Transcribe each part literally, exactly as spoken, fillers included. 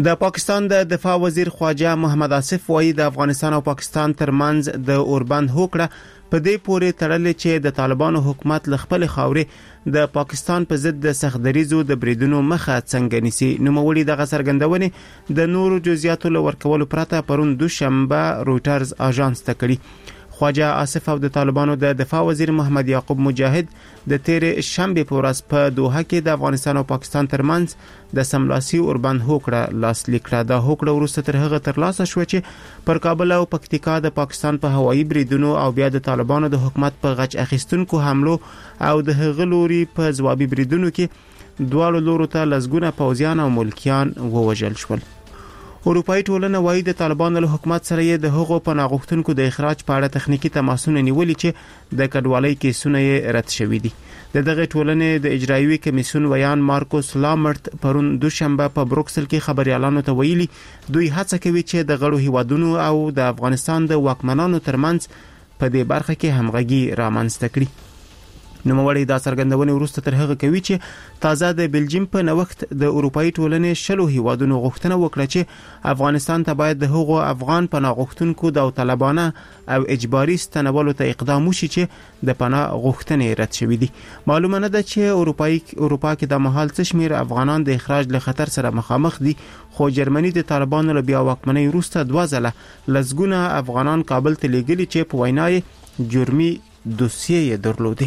د پاکستان د دفاع وزیر خواجه محمد آصف وایي د افغانستان او پاکستان ترمنځ د اوربند هوکړه په دې پورې تړلې چې د طالبانو حکومت له خپل خاورې د پاکستان په ضد د سختدریزو د بریدونو مخه څنګه نیسي. نوموړي دغه څرګندونې د نورو جزئیاتو له ورکولو پرته پرون دوشنبه رویټرز اژانس ته کړي. خواجه آصف او د طالبانو د دفاع وزیر محمد یعقوب مجاهد د تیرې شنبه په ورځ په دوحه کې د افغانستان او پاکستان ترمنځ د سملاسي اوربند هوکړه لاسلیک کړه. دا هوکړه وروسته تر هغه ترلاسه شو چې پر کابل او پکتیکا د پاکستان په هوایي بریدونو او بیا د طالبانو د حکومت په غچ اخیستونکو حملو او د هغه لوري په ځوابي بریدونو کې دواړو لورو ته لسګونه پوځیان او ملکیان ووژل شول. اروپאי ټولنه وايي د طالبانو له حکومت سره یې د هغو پناه غوښتونکو د اخراج په اړه تخنیکی تماسونه نیولې چې د کډوالۍ کیسونه یې رد شوي دي. د دغه ټولنې د اجرایوي کمیسیون ویان مارکوس لامرت پرون دوشنبه په بروکسل کې خبريالانو ته ویلي دوی هڅه کوي چې د غړو هیوادونو او د افغانستان د واکمنانو ترمنځ په دې برخه کې همغږي رامنځته کړي. نوموړي دا څرګندونه وروسته تر هغه کوي چې تازه د بلجیم په نوښت د اروپאי ټولنې شلو هیوادونو غوښتنه وکړه چې افغانستان ته باید د هغو افغان پناه غوښتونکو د طالبانه او اجباري ستنولو ته اقدام وشي چې د پناه غوښتنې رد شوې دي. معلومه نه ده چې اروپאי اروپا کې د محل څه شمیر افغانان د اخراج له خطر سره مخامخ دي، خو جرمني د طالبانو له بیا واکمنۍ وروسته دوه ځله لسګونه افغانان کابل ته لیږلي چې په وینای جرمي دوسیه یې درلودي.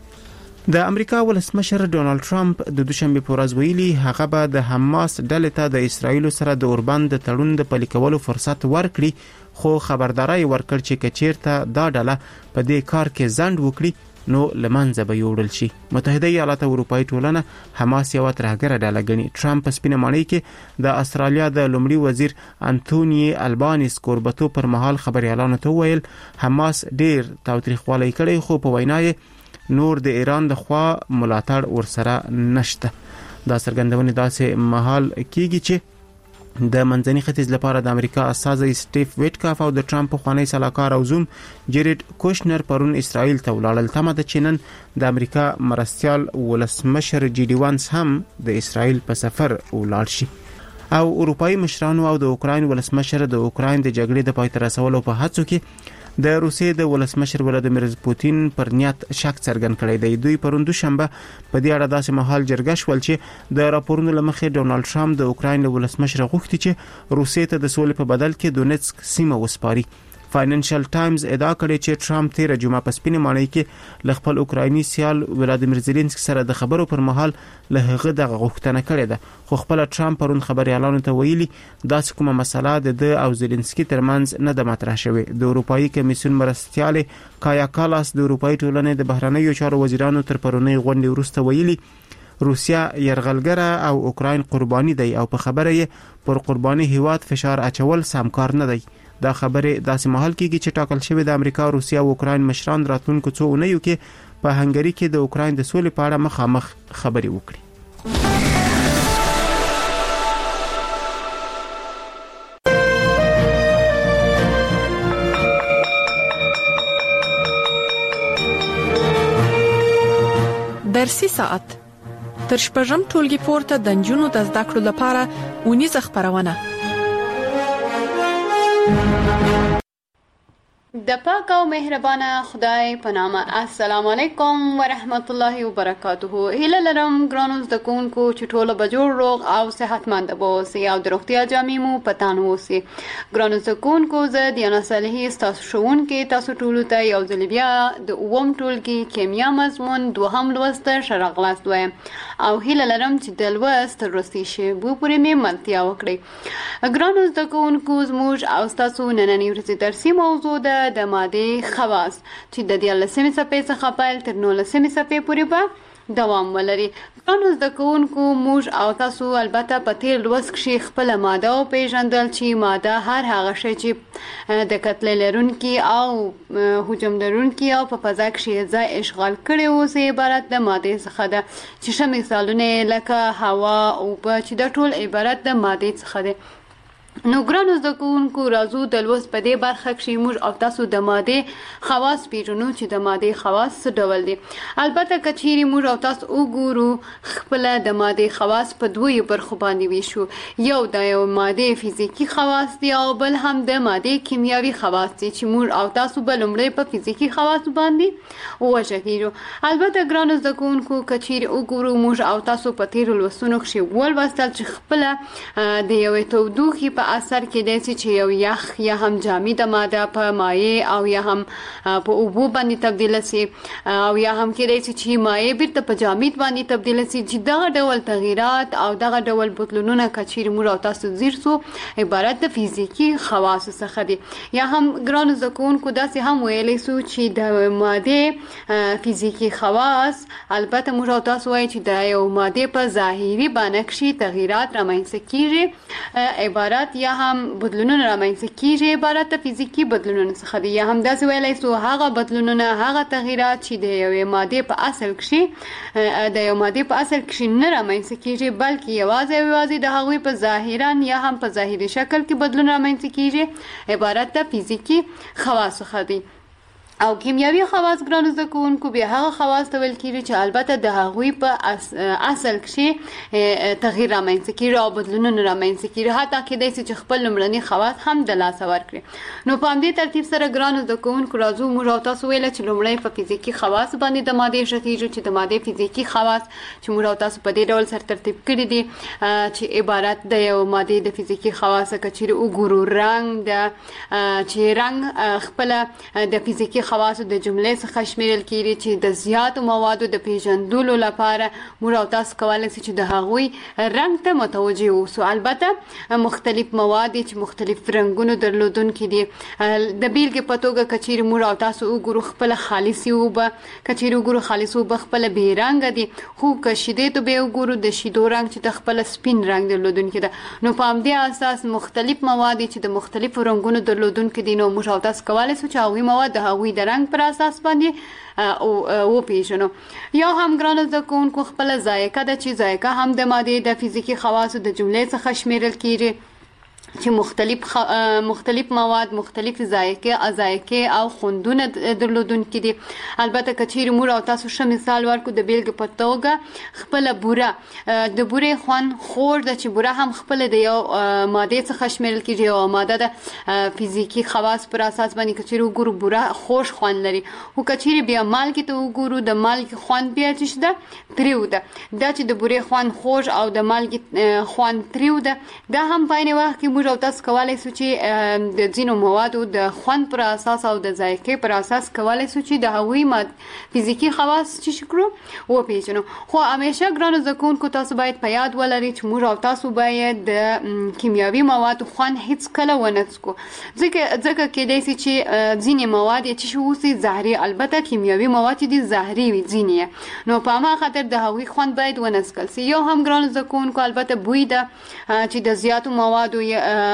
د امریکا ولسمشر ډونالد ټرمپ د دوشنبه په ورځ ویلي هغه به د حماس ډلې ته د اسرایل سره د اوربند د تړون د پلي کولو فرصت ورکړي، خو خبرداري ورکړ چې کچیرته دا ډله په دې کار کې ځند وکړي نو لمنځه به یوړل شي. متحده ایالات اروپאי ټولنه حماس یو ترهګره ډله ګڼي. ټرمپ په سپینه ماڼۍ کې د استرالیا د لومړي وزیر انټونی البانیس کوربتو پر مهال خبريالانو ته ویل حماس ډیر تاوتریخوالی کړی، خو په وینا یې نور د ایران د خوا ملاتړ ورسره نشته. دا څرګندونه داسې مهال کیږي چې د منځني ختیځ لپاره د امریکا استازي سټیف ویټکاف او د ټرمپ خوانی سلاکار او زوم جریډ کوشنر پرون اسرائیل ته ولاړل. تمه ده چې نن د امریکا مرستيال ولسمشر جی ډي وانس هم د اسرائیل په سفر ولاړ شي. او اروپאי مشرانو او د اوکراین ولسمشر د اوکراین د جګړې د پای ته رسولو په هڅو کې د روسیې د ولسمشر ولادیمیر پوتین پر نیت شک څرګند کړی دی. دوی پرون دوشنبه په دې اړه داسې مهال جرګه شول چې د راپورونو لمخې ډونالد ټرمپ د اوکراین له ولسمشر غوښتي چې روسیې ته د سولې په بدل کې دونیتسک سیمه وسپاري. فاینانشل ټایمز ادعا کړې چې ټرمپ تیر جمعه په سپینه ماڼۍ کې ل خپل اوکرایني سیال ولادیمیر زيلنسکي سره د خبرو پر مهال له هغه د غوښتنه کړې ده، خو خپل ټرمپ پرون خبريالانو ته ویلي داسې کومه مسله د او زيلنسکي ترمنځ نه د مطرح شوې. د اروپאי کمیسیون مرستيال کایا کالاس د اروپאי ټولنې د بهرنیو چارو وزیرانو تر پرونی غونډې وروسته ویلي روسیا يرغلګره او اوکراین قرباني دی او په خبره یې پر قرباني هیواد فشار اچول سمکار نه دی. دا خبره داسې مهال کېږي چې ټاکل شوی د امریکا، روسیا او اوکراین مشران راتلونکو څو اونیو کې په هنګری کې د اوکراین د سولې په اړه مخامخ خبري وکړي. درسي ساعت تر شپږم ټولګي پورته د نجونو د زده کړو لپاره ونیزه خبرونه. د پاک او مهربانه خدای په نامه. السلام علیکم ورحمت الله وبرکاته. هیله لرم ګرانو زده کوونکو چې ټول به جوړ روغ او صحتمند اوسئ او د روغتیا جامې مو په تن اوسئ. ګرانو زده کوونکو زه دیانا صالحي ستاسو ښوونکې تاسو ټولو ته یو ځل بیا د اووم ټولګي کیمیا مضمون دوهم لوست ښه راغلاست وایم او هیله لرم چې د لوست تر وروستي شېبو پورې مې ملتیا وکړئ. ګرانو زده کوونکو زموږ او ستاسو نننۍ ورځې درسي موضوع ده د ماده خواص چې د دیارلسمې صفحې څخه پیل تر نولسمې صفحې پورې به دوام ولري. ګرانو زده کوونکو موږ او تاسو البته په تیر لوست کښې خپله ماده وپېژندل چې ماده هر هغه شی چې د کتلې لرونکي او حجم لرونکي او په فضا کښې ځای اشغال کړی اوسي عبارت د مادې څخه ده، چې ښه مثالونه لکه هوا، اوبه چې دا ټول عبارت د مادې څخه ده. نو ګرانو زده کوونکو راځو د لوست په دې برخه کې موږ او تاسو د مادې خواص پیژنو چې د مادې خواص څه ډول دي. البته که چیرې موږ او تاسو وګورو خپل د مادې خواص په دوه برخو باندې ویشو. یو د یو مادې فزیکی خواص دي او بل هم د مادې کیمیاوي خواص دي چې موږ او تاسو به لومړی په فزیکی خواص باندې وژغیرو. البته ګرانو زده کوونکو که چیرې وګورو موږ او تاسو په تیرو لوستونو کې ولوستل چې خپل د یوې تودوخې په اثر کې داسې چې یو یخ یا هم جامده ماده په مایع او یا هم په اوبو باندې تبدیل شي او یا هم کې داسې چې مایع بیرته په جامد باندې تبدیل شي چې دغه ډول تغیرات او دغه ډول بدلونونه کچیر موږ او تاسو زیر سو عبارت د فزیکی خواص څخه دي. یا هم ګران زده کوونکو داسې هم ویلې سو چې د ماده فزیکی خواص البته موږ او تاسو وایي چې د یو ماده په ظاهري باندې کې تغیرات رامنځته کیږي عبارت یا هم بدلونونه رامنځته کیږي عبارت د فزیکی بدلونونو څخه دي. یا هم داسې ویلای سو هغه بدلونونه هغه تغیرات چې د یوې ماده په اصل کې د یو ماده په اصل کې نه رامنځته کیږي بلکې یوازې یوازې د هغوی په ظاهرا یا هم په ظاهري شکل کې بدلون رامنځته کیږي عبارت د فزیکی خواص څخه دي. او کیمیاوي خواص ګرانو زده کوونکو بیا هغه خواص ته ویل کیږي چې البته د هغوی په اصل کې تغییر رامنځته کیږي او بدلونونه رامنځته کیږي حتی کېدای شي چې خپل لومړني خواص هم د لاسه ورکړي. نو په همدې ترتیب سره ګرانو زده کوونکو راځو موږ او تاسو ویل چې لومړی په فزیکی خواص باندې د مادې ژغیږو چې د مادې فزیکی خواص چې موږ او تاسو په دې ډول سره ترتیب کړی دي چې عبارت د یو مادې د فزیکی خواص کچیر وګورو رنگ د چې رنگ خپل د فزیکی خواص د جملې څخه شمیرل کیږي چې د زیاتو موادو د پیژندلو لپاره موږ او تاسو کولای شو چې د هغوی رنگ ته متوجه اوسو. البته مختلف مواد چې مختلف رنگونو درلودونکي دي. د بیلګې په توګه کچیر موږ او تاسو وګورو خپل خالصي اوبه کچیر وګورو خالص اوبه خپل به رنگ دي خو که شیدې ته به وګورو د شیدو رنگ چې د خپل سپین رنگ درلودونکي ده. نو په همدې اساس مختلف مواد چې د مختلفو رنگونو درلودونکي دي نو موږ او تاسو کولای شو چې هغوی مواد د هغوی د رنگ پر اساس باندې او پیژنو. یا هم ګرانو زده کوونکو خپل ذایقه ده چې ذایقه هم د مادې د فزیکی خواصو د جملې څخه شمیرل کیږي چې مختلف خ... مختلف مواد مختلف ذایقه ذایقه او خوندونه درلودونکي دي. البته کچیر موږ او تاسو ښه مثال ورکو د بیلګې په توګه خپل بوره د بورې خوند خور د چې بوره هم خپل د یو ماده څخه شمیرل کیږي او ماده د فزیکی خواص پر اساس باندې کچیر وګورو بوره خوش خوند لري او کچیر بیا مالګې ته وګورو د مالګې خوند بیا چې ده تریو ده دا چې د بورې خوند خوش او د مالګې خوند تریو ده دا هم په عین وخت کې او تاسو کولای شئ چې د ځینو موادو د خوند پر اساس او د ذایقې پر اساس کولای شئ چې د هغوی ماد فزیکی خواص چې شکرو و پیژنو. خو همیشه ګرانو زده کوونکو تاسو باید په یاد ولرئ چې موږ او تاسو باید د کیمیاوي موادو خوند هیڅ کله ونه څکو ځکه ځکه کېدای شي چې ځینې مواد چې شو اوسي زهري البته کیمیاوي مواد دي زهري وي ځینې نو په هغه خاطر د هغوی خوند باید ونه څکل شي. یو هم ګرانو زده کوونکو البته بوی ده چې د زیاتو موادو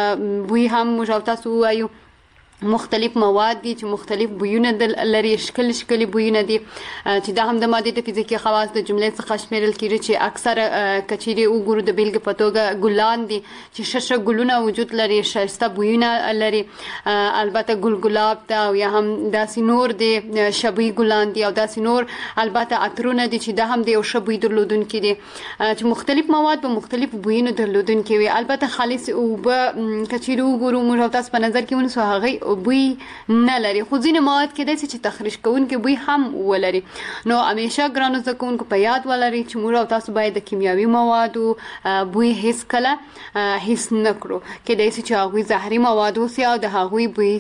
بوی هم موږ او تاسو وایو مختلف مواد دي چې مختلف بویونه لري شکل شکل بویونه دي چې دا هم د مادې د فزیکی خواص د جملې څخه شمیرل کیږي چې اکثر کچيري وګورو د بیلګې په توګه ګلان دي چې ششه ګلونه وجود لري شایسته بویونه لري. البته ګل ګلاب دا او یا هم داسې نور دي شبي ګلان دي او داسې نور البته عطرونه دي چې دا هم د یو شبي درلودونکي دي چې مختلف مواد په مختلف بویونو درلودونکي وي. البته خالص او به کچيري وګورو موږ تاسو په نظر کې ونیسو هغه بوی نه لري خو ځینې مواد کېدای شي چې تخریش کوونکي بوی هم ولري. نو همیشه ګرانو زده کوونکو په یاد ولرئ چې موږ او تاسو باید د کیمیاوي موادو بوی هیڅ کله هیڅ نه کړو کېدای شي چې هغوی زهري مواد اوسي او د هغوی بوی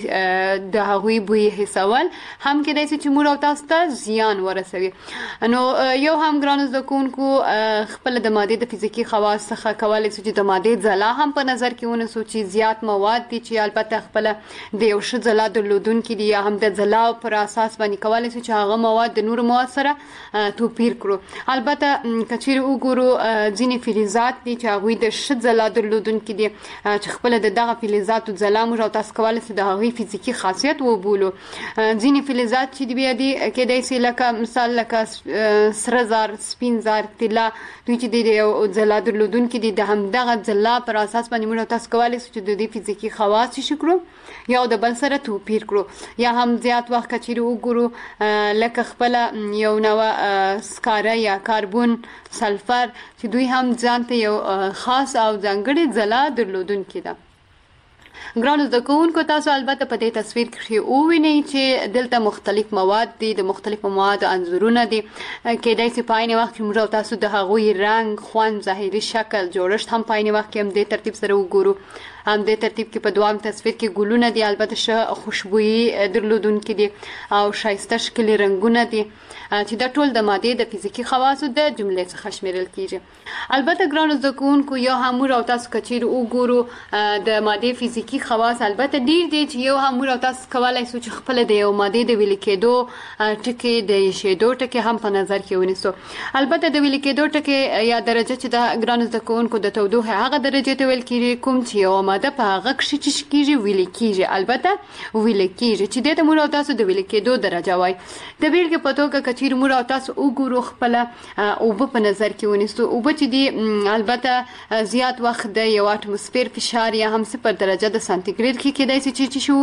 د هغوی بوی حسول هم کېدای شي چې موږ او تاسو ته زیان ورسوي. نو یو هم ګرانو زده کوونکو خپل د مادې د فزیکی خواص څخه کولی شو چې د مادې ځلا هم په نظر کې ونیسو چې زیات مواد دي چې البته خپل د یو یو ښه ځلا درلودونکي دي یا هم د ځلا پر اساس باندې کولی شو چې هغه مواد د نورو مواد سره توپیر کړو. البته که چیرې وګورو ځینې فلزات دي چې هغوی د ښه ځلا درلودونکي دي چې خپله د دغه فلزاتو ځلا موږ او تاسو کولی شو د هغوی فزیکي خاصیت وبولو. ځینې فلزات چې دي بیا دي کیدای شي لکه مثال لکه سره زر، سپین زر، طلا، دوی چې د یو ځلا درلودونکي دي د همدغه ځلا پر اساس باندې موږ او تاسو کولی شو چې د دې فزیکي خواص چې کړو یو د بل سره توپیر کړو. یا هم زیات وخت که چیرې وګورو لکه خپله یو نوه سکاره یا کاربون، سلفر چې دوی هم ځان ته یو خاص او ځانګړې ځلا درلودونکي ده. ګرانو زده کوونکو، تاسو البته په دې تصویر کې ووینئ چې دلته مختلف مواد دي، د مختلفو موادو انځورونه دي. کیدای شي په عین وخت کې موږ او تاسو د هغوی رنګ، خوند، ظاهري شکل، جوړښت هم په عین وخت کې هم دې ترتیب سره وګورو. هم دې ترتیب کې په دوام تصویر کې ګلونه دي، البته ښه خوشبويي درلودونکي دي او ښایسته ښکلي رنګونه دي چې دا ټول د مادې د فزیکي خواصو د جملې څخه شمیرل کیږي. البته ګرانو زده کوونکو، یو هم موږ او تاسو که چیرې وګورو د مادې فزیکي خواص البته ډیر دي چې یو هم موږ او تاسو کولی شو چې خپله د یو مادې د ویلې کېدو ټکي، د ایښېدو ټکي هم په نظر کې ونیسو. البته د ویلې کېدو ټکي یا درجه چې د ګرانو زده کوونکو د تودوخې هغه درجې ته ویل کېږي کوم چې یو ماده په هغه کښې چې کېږي ویلې کېږي. البته ویلې کېږي چې دې ته موږ او تاسو د ویلې کېدو درجه وایي. د بیلګې په توګه که چیرې موږ او تاسو وګورو خپله اوبه په نظر کې ونیسو، اوبه چې دي البته زیات وخت د یو اټموسفیر فشار یا هم صفر درجه د سانتیګریډ کې کېدای شي چې چې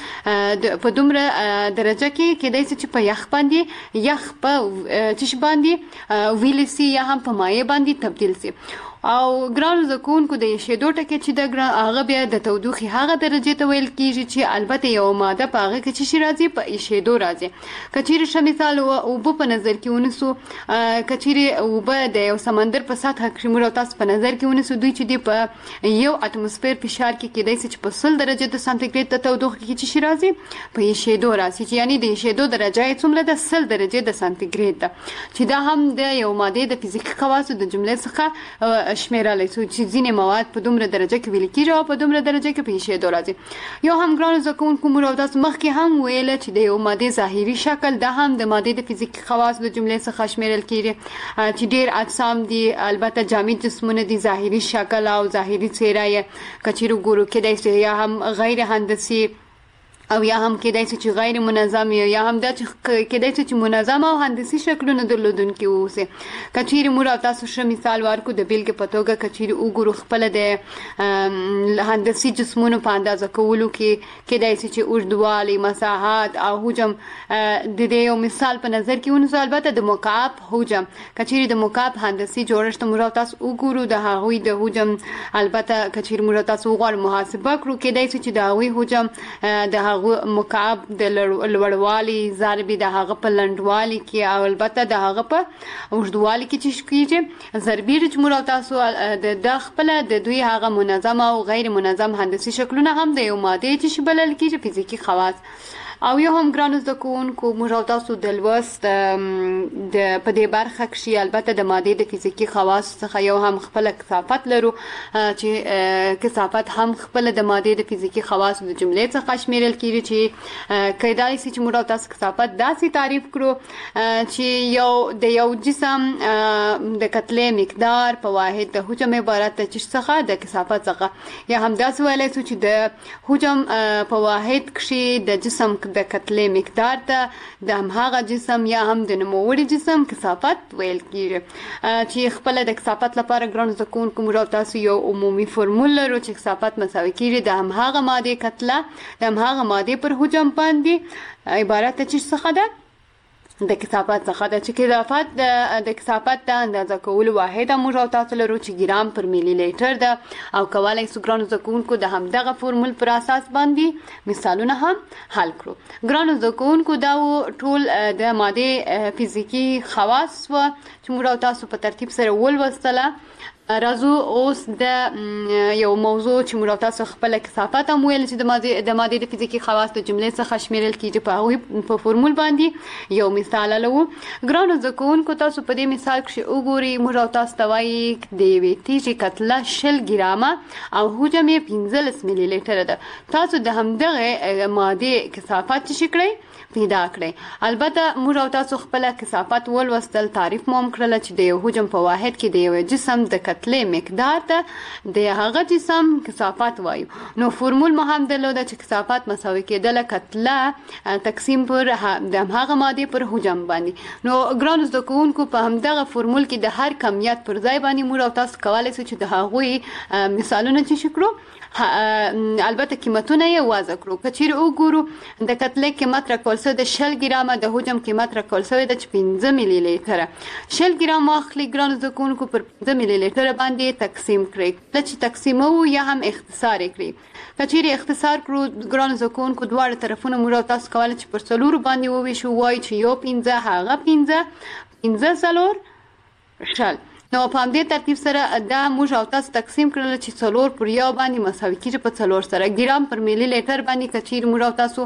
اوسې په دومره درجه کې کېدای شي چې په یخ باندې یخ په چش باندې ویلی سي یا هم په مایع باندې تبدیل سي. او ګرانو زده کوونکو، د ایښېدو ټکي چې د هغه بیا د تودوخې هغه درجې ته ویل کېږي چې البته یو ماده په هغه کې چې شي راځي په ایښېدو راځي. که چیرې ښه مثال اوبه په نظر کې ونیسو، که چیرې اوبه د یو سمندر په سطحه کې موږ او تاسو په نظر کې ونیسو، دوی چې دی په یو اټموسفیر فشار کې کېدای شي چې په سل درجې د سانتیګریډ د تودوخې کې چې شي راځي په ایښېدو راځي، چې یعنې د ایښېدو درجه یې څومره ده؟ سل درجې د سانتیګریډ ده، چې دا هم د یو مادې د فزیکي خواصو د جملې څخه شمیرلی شو چې ځینې مواد په دومره درجه کې ویل کېږي او په دومره درجه کې په ایښېدو راځي. یو هم ګرانو زده کوونکو، موږ او تاسو مخکې هم ویله چې د یو مادې ظاهري شکل دا هم د مادې د فزیکي خواصو د جملې څخه شمیرل کېږي چې ډېر اجسام دي، البته جامد جسمونه دي، ظاهري شکل او ظاهري څېره یې که چیرې وګورو کېدای شي یا هم غیر هندسي او یا هم کېدای شي چې غیر منظم یا هم دا چې کېدای شي چې منظم او هندسي شکلونه درلودونکي واوسي. که چیرې موږ او تاسو ښه مثال ورکړو د بیلګې په توګه که چیرې وګورو خپله د هندسي جسمونو په اندازه کولو کې کېدای شي چې اوږدوالی، مساحت او حجم د دې یو مثال په نظر کې ونیسو. البته د مکعب حجم، که چیرې د مکعب هندسي جوړښت موږ او تاسو وګورو د هغوی د حجم، البته که چیرې موږ او تاسو وغواړو محاسبه کړو، کېدای شي چې د هغوی حجم د هغه مکعب د لوړوالي ضرب د هغه په لنډوالي کې او البته د هغه په اوږدوالي کې چې کېږي ضربي رجمور او تاسو د خپله د دوی هغه منظم او غیر منظم هندسي شکلونه هم د یو مادې چې بلل کېږي فزیکي خواص. او یو هم ګرانو زده کوونکو، موږ او تاسو د لوست د په دې برخه کې البته د مادې د فزیکي خواص څخه یو هم خپل کثافت لرو چې کثافت هم خپل د مادې د فزیکي خواص د جملې څخه شمیرل کېږي چې کېدای شي چې موږ او تاسو کثافت داسې تعریف کړو چې یو د یو جسم د کتلې مقدار په واحد د حجم عبارت د چیز څخه د کثافت څخه، یا هم داسې ویلی شو چې د حجم په واحد کې د جسم د کتلې مقدار ته د هماغه جسم یا هم د نوموړي جسم کثافت ویل کېږي. چې خپله د کثافت لپاره ګرانو زده کوونکو موږ او تاسو یو عمومي فرمول لرو چې کثافت مساوي کېږي د هماغه مادې کتله د هماغه مادې پر حجم باندې عبارت د چیز څخه ده؟ د کثافت څخه ده. چې کثافت د کثافت د اندازه کولو واحد موږ او تاسو لرو چې ګرام پر ملي لیټر ده او کولی شو ګرانو زده کوونکو د همدغه فورمول پر اساس باندې مثالونه هم حل کړو. ګرانو زده کوونکو، دا ټول د مادې فزیکي خواص و چې موږ او تاسو په ترتیب سره ولوستله. راځو اوس د یو موضوع چې موږ تاسو خپل کثافت هم ویل چې د ماده د ماده د فزیکی خواص د جملې څخه شمیرل کیږي په هغه په فرمول باندې یو مثال لرو. ګرانو زده کوونکو تاسو په دې مثال کې وګورئ موږ تاسو ته وایي د یوې تیږې کتله شل ګرامه او حجم یې پنځلس ملي لیټر ده. تاسو د همدغه ماده کثافت چې کړئ پیدا کړئ. البته موږ تاسو خپل کثافت ولوستل تعریف مو کړل چې د یو حجم په واحد کې د یو جسم د کتلې مقدار ته د هغه جسم کثافت وایو. نو فرمول مو هم درلوده چې کثافت مساوي کېدل کتله تقسیم پر د هغه ماده پر حجم باندې. نو ګرانو زده کوونکو په همدغه فرمول کې د هر کمیت پر ځای باندې موږ تاسو کولای شو چې د هغوی مثالونه چې شکرو البته قیمتونه یې واضح کړو. کچیر وګورو د کتلې قیمت راکول شوی د شل ګرامه د حجم قیمت راکول شوی د پنځه ملي لیټر. شل ګرام واخلي ګرانو زده کوونکو پر پنځه ملي لیټر باندې تقسیم کړئ. چې تقسیمو یا هم اختصار کړئ. کچیر اختصار کړو ګرانو زده کوونکو دواړه طرفونه موږ تاسو کولای چې پر څلور باندې وویشو وای چې یو پنځه هغه پنځه پنځه څلور شل. نو په همدې ترتیب سره دا موږ او تاسو تقسیم کړل چې څلور پر یو باندې مساوي کیږي په څلور سره. ګرام پر ملي لیټر باندې کچیر موږ او تاسو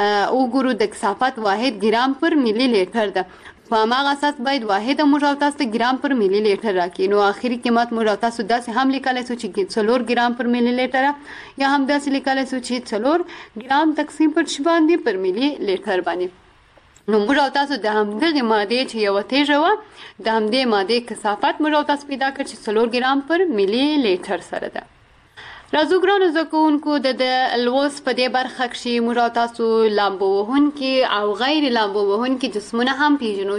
وګورو د کثافت واحد ګرام پر ملي لیټر ده. په هغه اساس باید واحد موږ او تاسو ګرام پر ملي لیټر راکړي. نو اخري قیمت موږ او تاسو داسې هم لیکلای شو چې څلور ګرام پر ملي لیټر یا هم داسې لیکلای شو چې څلور ګرام تقسیم پر شی باندې پر ملي لیټر باندې. نو موږ او تاسو د همدغه ماده چې یو تیږه و د همدې ماده کثافت موږ او تاسو پیدا کړ چې څلور ګرام پر ملي لیټر سره ده. راځو ګرانو زده کوونکو د لوست په دې برخه کې موږ او تاسو لامبو وهونکي او غیر لامبو وهونکي جسمونه هم پیژنو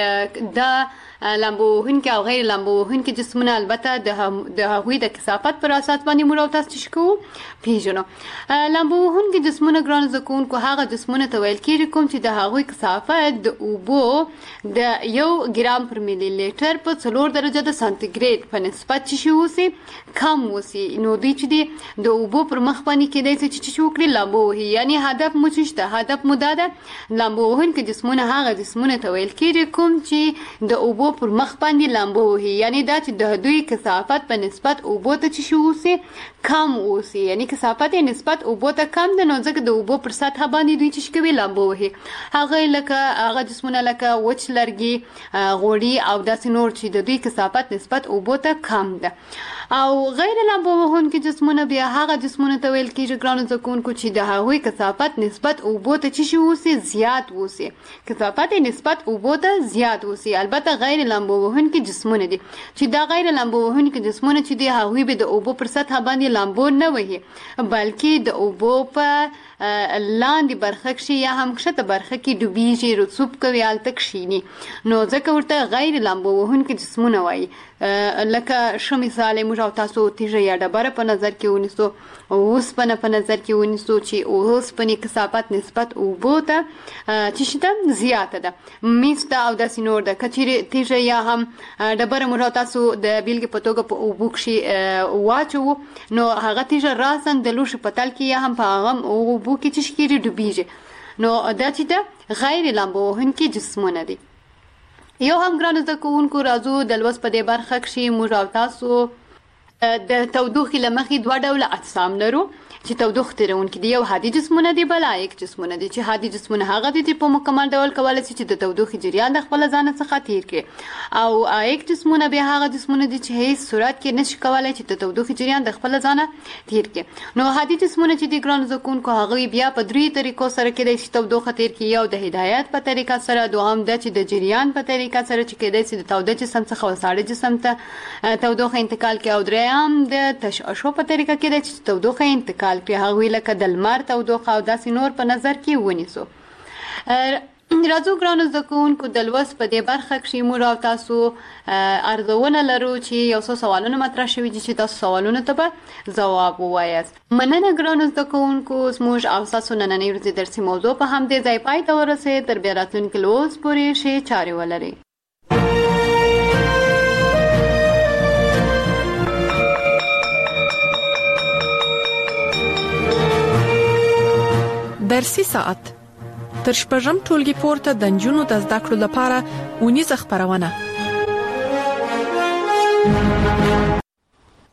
چې د لامبو وهونکي او غیر لامبو وهونکي جسمونه البته د هغوی د کثافت پر اساس باندې موږ او تاسو چې کوو پیژنو. لامبو وهونکي جسمونه ګرانو زده کوونکو هغه جسمونه ته ویل کېږي کوم چې د هغوی کثافت د اوبو د یو ګرام پر ملي لیټر په څلور درجه د سانتیګریډ په نسبت چې شي اوسي کم اوسي. نو دوی چې د اوبو پر مخ باندې کېدای شي چې چې وکړي لامبو وهي. یعنی هدف مو څه هدف مو دا ده لامبو وهونکي جسمونه هغه جسمونه ته ویل کېږي کوم چې د اوبو پر مخ باندې لامبو وهي. یعنی دا چې د دوی کثافت په نسبت اوبو ته چې شي اوسي کم اوسي. یعنی کثافت یې نسبت اوبو ته کم ده. نو ځکه د اوبو پر سطح باندې دوی چې کوي لامبو وهي. هغه لکه هغه جسمونه لکه وچ لرګي غوړي او داسې نور چې د دوی کثافت نسبت اوبو ته کم ده. او غیر لامبو وهونکي جسمونه بیا هغه جسمونه ته ویل کېږي ګرانو زده کوونکو چې د هغوی کثافت نسبت اوبو ته چې شي اوسي زیات اوسي. کثافت یې نسبت اوبو ته زیات اوسي. البته غیر لامبو وهونکي جسمونه دي چې دا غیر لامبو وهونکي جسمونه چې دي هغوی به د اوبو پر سطح باندې لامبو نه وهي بلکې د اوبو په لاندې برخه کې یا هم کښته برخه کې ډوبېږي رسوب کوي هلته کښېني. نو ځکه ورته غیر لامبو وهونکي جسمونه وایي. لکه ښه مثال یې موږ او تاسو تیږه یا ډبره په نظر کې ونیسو اوسپنه په نظر کې ونیسو چې اوسپنې کثافت نسبت اوبو ته چې شي ده زیاته ده میس ده او داسې نور ده. که چیرې تیږه یا هم ډبره موږ او تاسو د بیلګې په توګه په اوبو کښې واچوو نو هغه تیږه راساً د لوښي په تل کې یا هم په هغه اوبو کې چې شي کېږي ډوبېږي. نو دا چې ده غیر لامبو وهونکي جسمونه دي. یو هم ګرانو زده کوونکو راځو د لوست په دې برخه کې موږ او تاسو د تودوخې له مخې دوه ډوله اجسام لرو چې تودوخه تیرونکي دي. یو هادي جسمونه دي بل عایق جسمونه دي. چې هادي جسمونه هغه دي چې په مکمل ډول کولی شي چې د تودوخې جریان د خپل ځانه څخه تیر کړي او عایق جسمونه بیا هغه جسمونه دي چې هیڅ صورت کې نشي کولی چې د تودوخې جریان د خپل ځانه تیر کړي. نو هادي جسمونه چې دي ګرانو زده کوونکو هغوی بیا په درې طریقو سره کېدای شي تودوخه تیر کړي. یو د هدایت په طریقه سره، دوهم دا چې د جریان په طریقه سره چې کېدای شي د توده جسم څخه وساړه جسم ته تودوخه انتقال کړي، او دریم د تشعشع په طریقه کېدای شي تودوخه انتقال کړي. هغوی لکه د لمر تودوخه او داسې نور په نظر کې ونیسو. راځو ګرانو زده کوونکو د لوست په دې برخه کې موږ او تاسو ارزونه لرو چې یو څو سوالونه مطرح شوي دي چې تاسو سوالونو ته به ځواب ووایاست. مننه ګرانو زده کوونکو، زموږ او ستاسو نننۍ ورځې درسي موضوع په همدې ځای پای ته ورسېد. تر بیا راتلونکي لوست پورې ښې چارې ولرئ. درسي ساعت تر شپږم ټولګي پورته د نجونو د زده کړو لپاره اونیزه خپرونه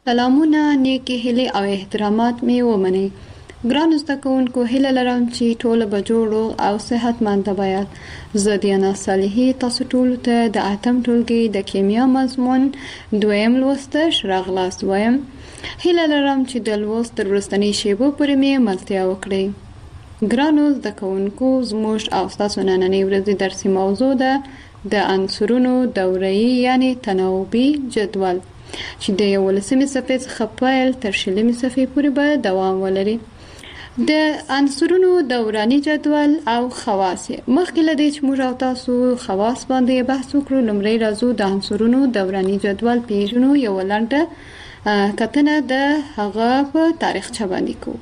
سلامونه، نیکی هیلې او احترامات مې ومنئ. ګرانو زده کوونکو، هیله لرم چې ټول به جوړ او صحتمند وایاست. زه دیانا صالحي تاسو ټول ته د اتم ټولګي د کیمیا مضمون دویم لوست راغلاست وایم. هیله لرم چې د لوست تر وروستنۍ شیبو پورې مې ملتیا وکړئ. ګرانو زده کوونکو، زموږ او تاسو نننۍ ورځې درسي موضوع ده د عنصرونو دوره‌ای یعنی تناوبي جدول چې د یولسمې صفحې څخه پیل تر شلمې صفحې پورې به دوام ولري. د عنصرونو دوراني جدول او خواص. مخکې له دې چې موږ او تاسو خواص باندې بحث وکړو، لومړی راځو د عنصرونو دوراني جدول پیژنو. یو لنډه کتنه د هغه په تاریخچه باندې کوو.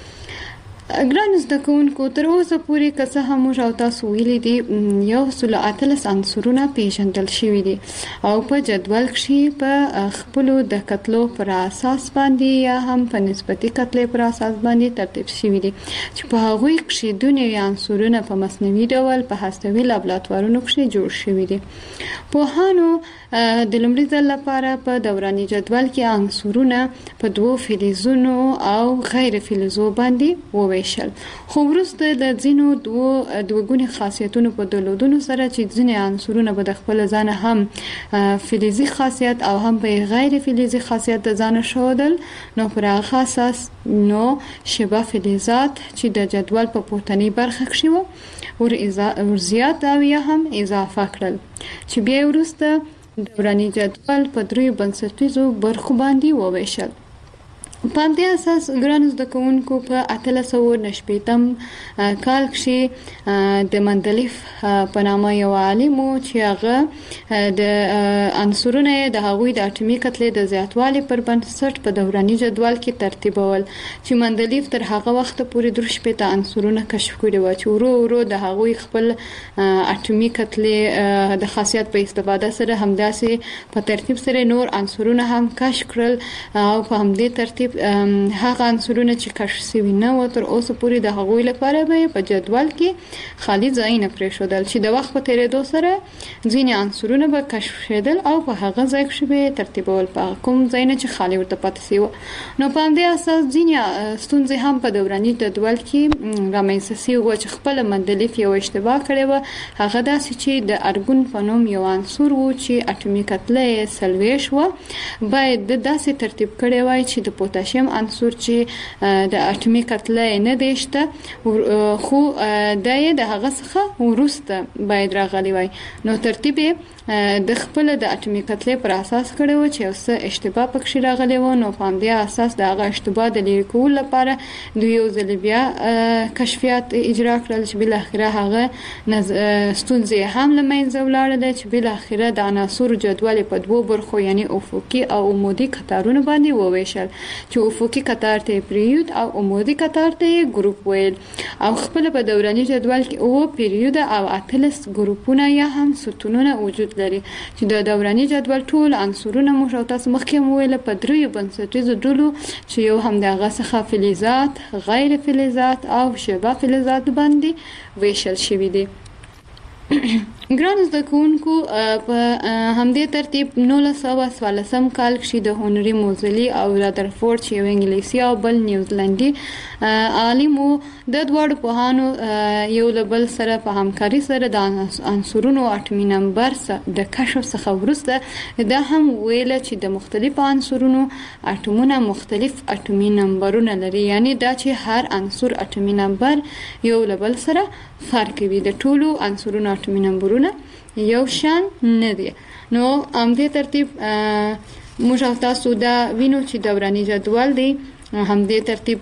ګران زده کوونکو، تر اوسه پورې که څه هم موږ او تاسو ویلي دي یو سل اتلس عنصرونه پیژندل شوي دي او په جدول کې په خپلو د کتلو پر اساس باندې یا هم په نسبتي کتلې پر اساس باندې ترتیب شوي دي چې په هغوی کې د نوي عنصرونه په مصنوعي ډول په هستوي لابراتوارونو کې جوړ شوي دي. پوهانو د لومړي ځل لپاره په دوراني جدول کې عنصرونه په دوو فلزونو او غیر فلزو باندې وویشل، خو وروسته د ځینو دوو دوګوني خاصیتونو په درلودونو سره چې ځینې عنصرونه به د خپل ځان هم فلزي خاصیت او هم به غیر فلزي خاصیت د ځان شودل، نو پر هغه اساس نو شبه فلزات چې د جدول په پورتنۍ برخه کې وو ور زیات او یا هم اضافه کړل چې بیا وروسته دوراني جدول په دریو بنسټیزو برخو باندې وویشل. په دې اساس ګران زده کوونکو په اتلس سوه نهه شپیتم کال کې د مندلیف په نامه یو عالم چې هغه د عنصرونه د هغوی د اټومي کتلې د زیاتوالي پر بنسټ په دوراني جدول کې ترتیبول چې مندلیف تر هغه وخت پورې درې شپیته عنصرونه کشف کړي و چې ورو ورو د هغوی خپل اټومي کتلې د خاصیت په استفاده سره همداسې په ترتیب سره نور عنصرونه هم کشف کړل او په همدې ترتیب هغه عنصرونه چې کشف شوي نه و تر اوسه پورې د هغوی لپاره به په جدول کې خالي ځایونه پرېښودل چې د وخت په تیریدو سره ځینې عنصرونه به کشف شېدل او په هغه ځای کې به ترتیبول په کوم ځایونه چې خالي ورته پاتې شوي. نو په همدې اساس ځینې ستونزې هم په دوراني جدول کې رامنځته شوي و چې خپل مندلیف یو اشتباه کړی و. هغه داسې چې د ارګون په نوم یو عنصر و چې اټومي کتله یې څلوېښت و، باید د داسې ترتیب کړی وای چې د پوتاشیم عنصر چې د اټومي کتله نه دی شته خو دا یې د هغه څخه وروسته باید راغلی وای. نو ترتیب د خپل د اټومي کتلې پر اساس کړی و چې یو څه اشتباه پکې راغلی و. نو په همدې اساس د هغه اشتباه د لرې کولو لپاره دوی یو ځل بیا کشفیات اجرا کړل چې بالاخره هغه ستونزې هم له منځه ولاړلې چې بالاخره د عناصرو جدول په دوو برخو یعنی افقي او عمودي کتارونو باندې وویشل چې افقي کتار ته پیریود او عمودي کتار ته ګروپ ویل او خپل په دوراني جدول کې او پیریود او اتلس ګروپونه یا هم ستونونه وجود لري چې د دوراني جدول ټول عنصرونه موږ او تاسو مخکې ویل په دریو بنسټیزو ډلو چې یو هم دغه څخه فلزات، غیر فلزات او شبه فلزات باندې ویشل شوي دي. ګران زده کوونکو، په همدې ترتیب نولس سوه څوارلسم کال کې د هنري موزلي او رادرفورد چې یو انګلیسي او بل نیوزیلندي عالم و، د دواړو پوهانو یو له بل سره په همکاري سره د عنصرونو اټومي نمبر د کشف څخه وروسته دا هم ویل چې د مختلفو عنصرونو اټومونه مختلف اټومي نمبرونه لري، یعنی دا چې هر عنصر اټومي نمبر یو له بل سره فرق کوي. د ټولو عنصرونو اټومي نمبرونه یو شان نه دي. نو همدې ترتیب موږ او تاسو دا وینو چې دوراني جدول دی همدې ترتیب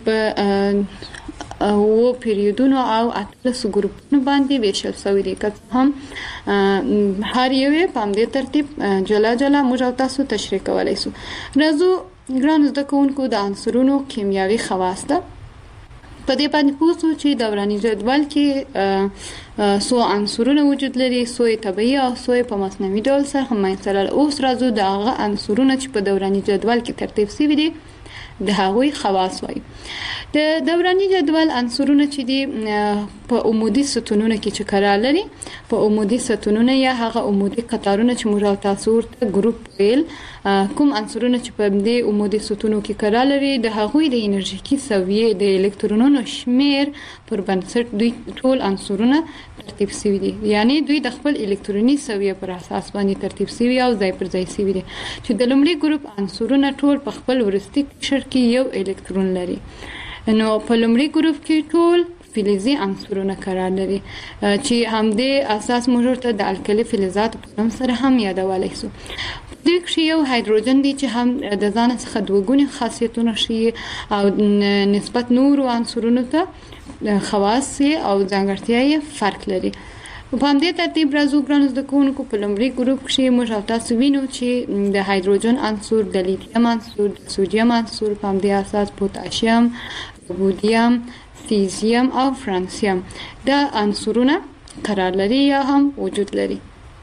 او پیریودونو او اتلس ګروپونو باندې ویشل شوی دی. که هم هر یو په همدې ترتیب جلا جلا موږ او تاسو تشریح کولای شو. راځو ګران زده کوونکو د عنصرونو کیمیاوي خواص ته په دې باندې پوښتو چې دوراني جدول کې څو عنصرونه وجود لري، څو طبيعي او څو په مصنوعي ډول سره هم مثلا اوس راځو د هغه عنصرونه چې په دوراني جدول کې ترتیب شوي دي د هغوی خواص وایي. د دوراني جدول عنصرونه چې دي په عمودي ستونونو کې چې قرار لري، په عمودي ستونونه یا هغه عمودي قطارونه چې موږ تاسو ورته ګروپ ویل، کوم عنصرونه چې په دې عمودي ستونو کې قرار لري د هغوی د انرژیکي سویې د الکترونونو شمیر پر بنسټ دوی ټول عنصرونه ترتیب شوي دي، یعنی دوی د خپل الکتروني سویې پر اساس باندې ترتیب شوي او ځای پر ځای شوي دي چې د لومړي ګروپ عنصرونه ټول په خپل وروستي قشر کې یو الکترون لري. نو په لومړي ګروپ کې ټول فلزي عنصرونه قرار لري چې همدې اساس موږ ته د الکلي فلزات په نوم سره هم یادولای شو. دوی کې یو هایدروجن دی چې هم د ځان څخه دوه ګونې خاصیتونه شي او نسبت نورو عنصرونو ته خواص او ځانګړتیاوې فرق لري. په همدې ترتیب راځو ګرانو زده کوونکو په لومړي ګروپ کې موږ تاسو وینو چې د هایدروجن عنصر، د لیتیم عنصر، د سوډیم عنصر، په همدې اساس پوتاشیم، رودیم، سیزیم او فرانسیم دا عنصرونه قرار لري یا هم وجود لري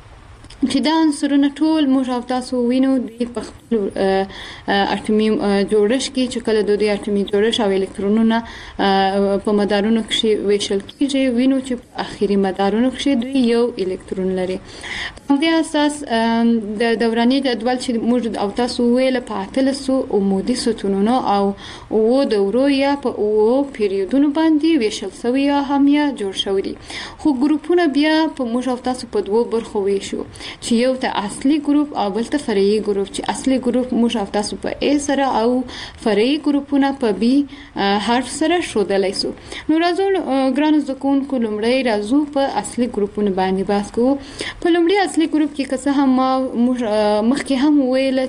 چې دا عنصرونه ټول موږ او تاسو وینو د په خپل اټومي جوړښت کې چې کله د دوی اټومي جوړښت او الکترونونه په مدارونو کې ویشل کېږي، وینو چې په اخیری مدارونو کې دوی یو الکترون لري. په دې اساس د دوراني جدول چې موږ او تاسو ویل په اتلسو عمودي ستونونو او او دورو یا په او پیریودونو باندې ویشل شوی یا هم یا جوړ شوی دي، خو ګروپونه بیا په موږ او تاسو په دوه برخو ویشو چې یو ته اصلي ګروپ او بل ته فرعي ګروپ، چې اصلي ګروپ موږ او تاسو په A سره او فرعي ګروپونه په B حرف سره ښودلای شو. نو راځو ګرانو زده کوونکو لومړی راځو په اصلي ګروپونو باندې بحث کوو. په لومړي اصلي ګروپ کې که څه هم موږ مخکې هم ویل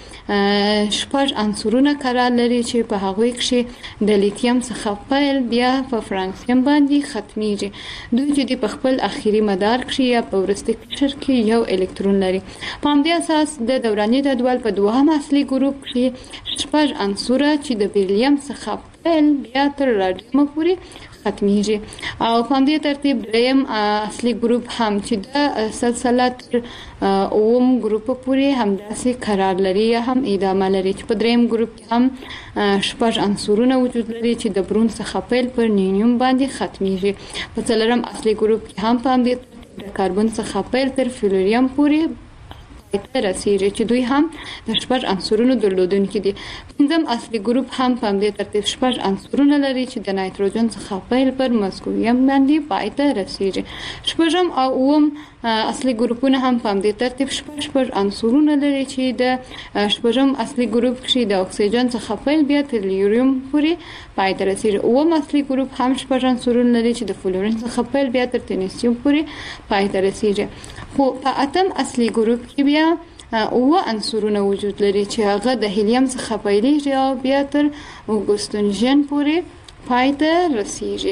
چې شپږ عنصرونه قرار لري چې په هغوی کې د لیتیم څخه پیل بیا په فرانسیم باندې ختمیږي. دوی چې په خپل اخیری مدار کې یا په وروستي قشر کې یو الکترون لري. په همدې اساس د دوراني جدول په دوهم اصلي ګروپ کې شپږ عنصره چې د بیرلیم څخه پیل بیا تر راډیوم پورې ختمیږي او په همدې ترتیب دریم اصلي ګروپ هم چې د سلسله تر اوم ګروپ پورې همداسې قرار لري یا هم ادامه لري، چې په دریم ګروپ کې هم شپږ عنصرونه وجود لري چې د برون څخه پیل پر نیونیم باندې ختمیږي. په څلورم اصلي ګروپ کې هم په همدې د کاربن څخه پیل تر فلوریم پورې ته رسیږي چې دوی هم د شپږ عنصرونو درلودونکي دي. پنځم اصلي ګروپ هم په همدې ترتیب شپږ عنصرونه لري چې د نایتروجن څخه پیل پر مسکویم باندې پای ته رسیږي. شپږم او اووم اصلي ګروپونه هم په همدې ترتیب شپږ شپږ عنصرونه لري چې د شپږم اصلي ګروپ کې د اکسیجن څخه پیل بیا تر لیوریم پورې پای ته رسیږي. اووم اصلي ګروپ هم شپږ عنصرونه لري چې د فلورین څخه پیل بیا تر تنیسیم پورې پای ته رسیږي. خو په اتم اصلي ګروپ کې بیا اوه عنصرونه وجود لري چې هغه د هیلیم څخه پیلېږي او بیا تر اوګوستنجن پورې پای ته رسیږي.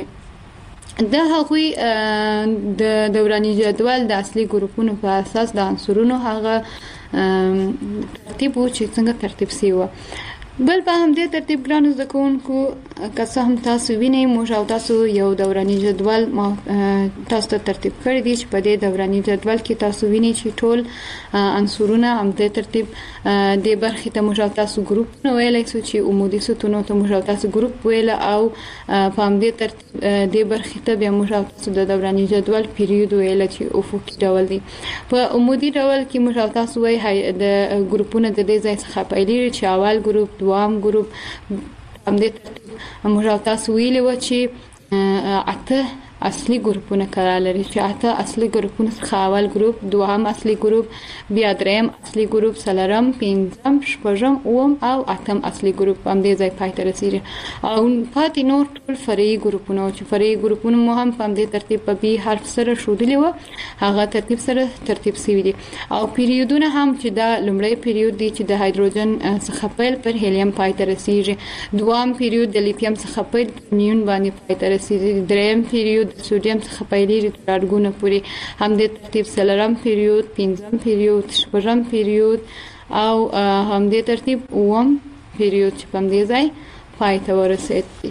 د هغوی د دوراني جدول د اصلي ګروپونو په اساس د عنصرونو هغه ترتیب و چې څنګه ترتیب شوی و. بل په همدې ترتیب ګرانو زده کوونکو که څه هم تاسو وینئ موږ او تاسو یو دوراني جدول تاسو ته ترتیب کړی دی چې په دې دوراني جدول کې تاسو وینئ چې ټول عنصرونه همدې ترتیب د برخې ته موږ او تاسو ګروپونه ویلی شو چې عمودي ستونو ته موږ او تاسو ګروپ ویل او په همدې ترتیب د برخې ته بیا موږ او تاسو د دوراني جدول پیریود ویل چې افقي ډول دی. په عمودي ډول کې موږ او تاسو وایي د ګروپونه د دې ځای څخه پیلېږي چې اول ګروپ دوام ګروپ همدې ترتیب موږ او تاسو ویلي و چې اته اصلي ګروپونه قرار لري چې اته اصلي ګروپونه څخه اول ګروپ، دوهم اصلي ګروپ، بیا دریم اصلي ګروپ، څلورم، پنځم، شپږم، اووم او اتم اصلي ګروپ همدې ځای پای ته رسیږي. او پاتې نور ټول فرعي ګروپونه چې فرعي ګروپونه مو هم په همدې ترتیب په بي حرف سره ښودلي وو هغه ترتیب سره ترتیب شوي دي. او پیریودونه هم چې دا لومړی پیریود دی چې د هایدروجن څخه پیل پر هیلیم پای ته رسیږي، دوام پیریود د لیتیم څخه پیل نیون باندې پای ته رسیږي، دریم پیریود د سوډیم څخه پیلېږي تر اډګونه پورې همدې ترتیب څلورم پیریود، پنځم پیریود، شپږم پیریود او همدې ترتیب اووم پیریود چې په همدې ځای پای ته ورسېد.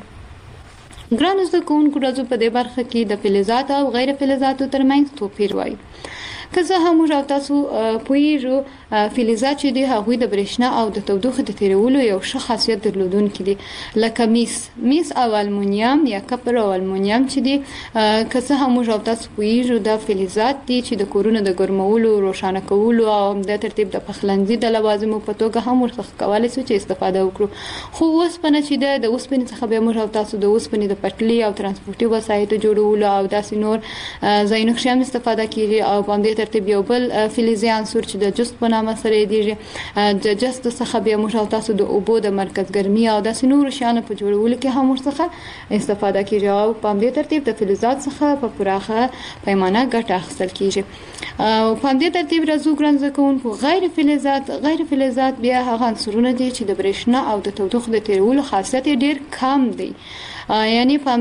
ګرانو زده کوونکو راځو په دې برخه کې د فلزاتو او غیر فلزاتو ترمنځ توپیر وایو. که زه هم موږ او تاسو پوهیږو فلزات چې دی هغوی د برېښنا او د تودوخې د تیرولو یو ښه خاصیت درلودونکي دي، لکه میس میس او المونیم یا کپر او المونیم چې دی که څه هم موږ او تاسو پوهیږو دا فلزات دي چې د کورونو د ګرمولو، روښانه کولو او د ترتیب د پخلنځي د لوازمو په توګه هم ورڅخه کولای شو چې استفاده وکړو. خو اوسپنه چې ده د اوسپنې څخه بیا موږ او تاسو د اوسپنې د پټلۍ او ترانسپورتي وسایطو جوړولو او داسې نور ځایونو کې هم استفاده کیږي. او په همدې ترتیب یو بل فلزي عنصر چې د جست په نامه سره یادیږي، د جست څخه بیا موږ او تاسو د اوبو د مرکز ګرمي او داسې نور شیانو په جوړولو کې هم ورڅخه استفاده کیږي. او په همدې ترتیب د فلزات څخه په پراخه پیمانه ګټه اخیستل کیږي. او په همدې ترتیب راځو ګران زده کوونکو، غیر فلزات غیر فلزات بیا هغه عنصرونه دي چې د برېښنا او د تودوخې د تیرولو خاصیت ډیر کم دی. یعنی په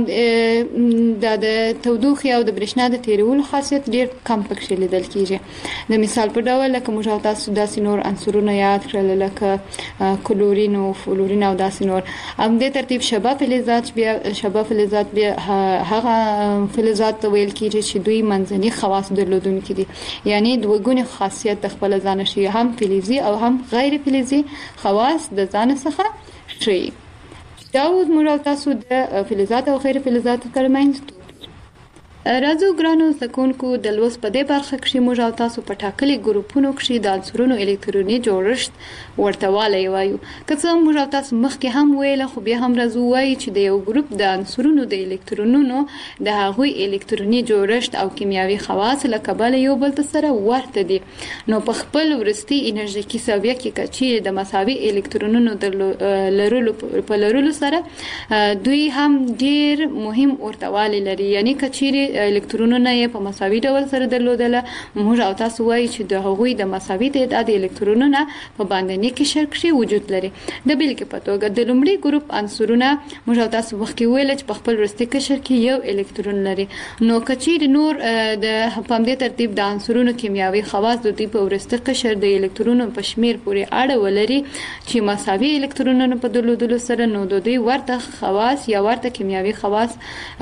د تودوخې او د برېښنا د تیرولو خاصیت ډیر کم پکې لیدل کیږي. د مثال په ډول لکه موږ تاسو داسې نور عنصرونه یاد کړل لکه کلورین او فلورین او داسې نور. هم دې ترتیب شبه فلزات بیا شبه فلزات بیا هغه فلزات ویل کیږي چې دوی منځني خواص درلودونکي دي، یعنی دوه ګونی خاصیت د خپل ځان شي، هم فلزي او هم غیر فلزي خواص د ځان څخه شي. دا اوس موږ تاسو د فلزات او غیر فلزات ترمنځ راځو ګرانو زده کوونکو د لوست په دې برخه کې موږ او تاسو په ټاکلي ګروپونو کې د عنصرونو الکتروني جوړښت ورته والی وایو. که څه موږ او تاسو مخکې هم ویل، خو بیا هم راځو وایي چې د یو ګروپ د عنصرونو د الکترونونو د هغوی الکتروني جوړښت او کیمیاوي خواص له کبله یو بل سره ورته دي. نو په خپل وروستي انرژیکي ساویه کې کچې د مساوي الکترونونو د لرلو په لرلو سره دوی هم ډیر مهم ورته والی لري، یعنی کچې الکترونونه یې په مساوي ډول سره درلودله. موږ او تاسو وایي چې د هغوی د مساوي تعداد الکترونونه په باندني قشر کې وجود لري. د بیلګې په توګه د لومړي ګروپ عنصرونه موږ او تاسو مخکې ویل چې په خپل وروستي قشر کې یو الکترون لري. نو کچیر نور د په همدې ترتیب د عنصرونو کیمیاوي خواص د دوی په وروستي قشر د الکترونونو په شمیر پورې اړه ولري چې مساوي الکترونونو په درلودلو سره نو د دوی ورته خواص یا ورته کیمیاوي خواص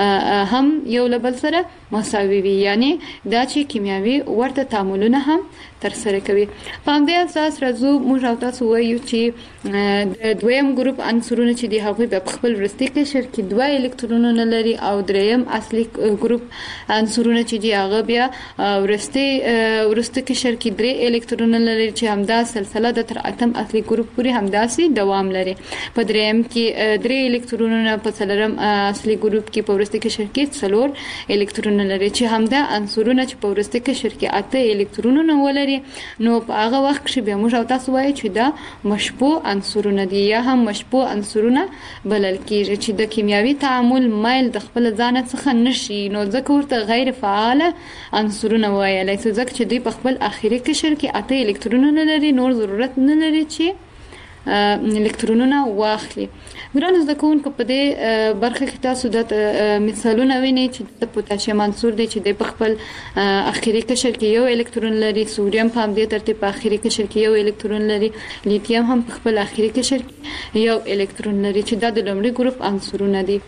هم یو له بل سره مساوي وي، یعنی دا چې کیمیاوي ورته تعاملونه هم تر سره کوي. په همدې اساس راځو موږ او تاسو وایو چې د دویم ګروپ عنصرونه چې دی هغوی په خپل وروستي قشر کې دوه الکترونونه لري، او دریم اصلي ګروپ عنصرونه چې دی هغه بیا وروستي وروستي قشر کې درې الکترونونه لري چې همدا سلسله د تر اتم اصلي ګروپ پورې همداسې دوام لري. په دریم کې درې الکترونونه، په څلورم اصلي ګروپ کې په وروستي قشر کې څلور الکترونونه لري چې همدا عنصرونه چې په وروستي قشر کې اته الکترونونه ولري. نو په هغه وخت کې بیا موږ او تاسو وایو چې دا مشبوع عنصرونه دي یا هم مشبوع عنصرونه بلل کیږي چې د کیمیاوي تعامل مایل د خپل ځان څخه نشي، نو ځکه ورته غیر فعال عنصرونه وایي، ځکه چې دوی په خپل اخیری قشر کې اته الکترونونه لري، نور ضرورت نه لري چې الکترونونه واخلي. ګرانو زده کوونکو په دې برخه کې تاسو د مثالونه وینئ چې د پوتاشیم عنصر دی چې د په خپل اخیری قشر کې یو الکترون لري، سوډیم په همدې ترتیب په اخیری قشر کې یو الکترون لري، لیتیم هم په خپل اخیری قشر کې یو الکترون لري چې دا د لومړي ګروپ عنصرونه دي.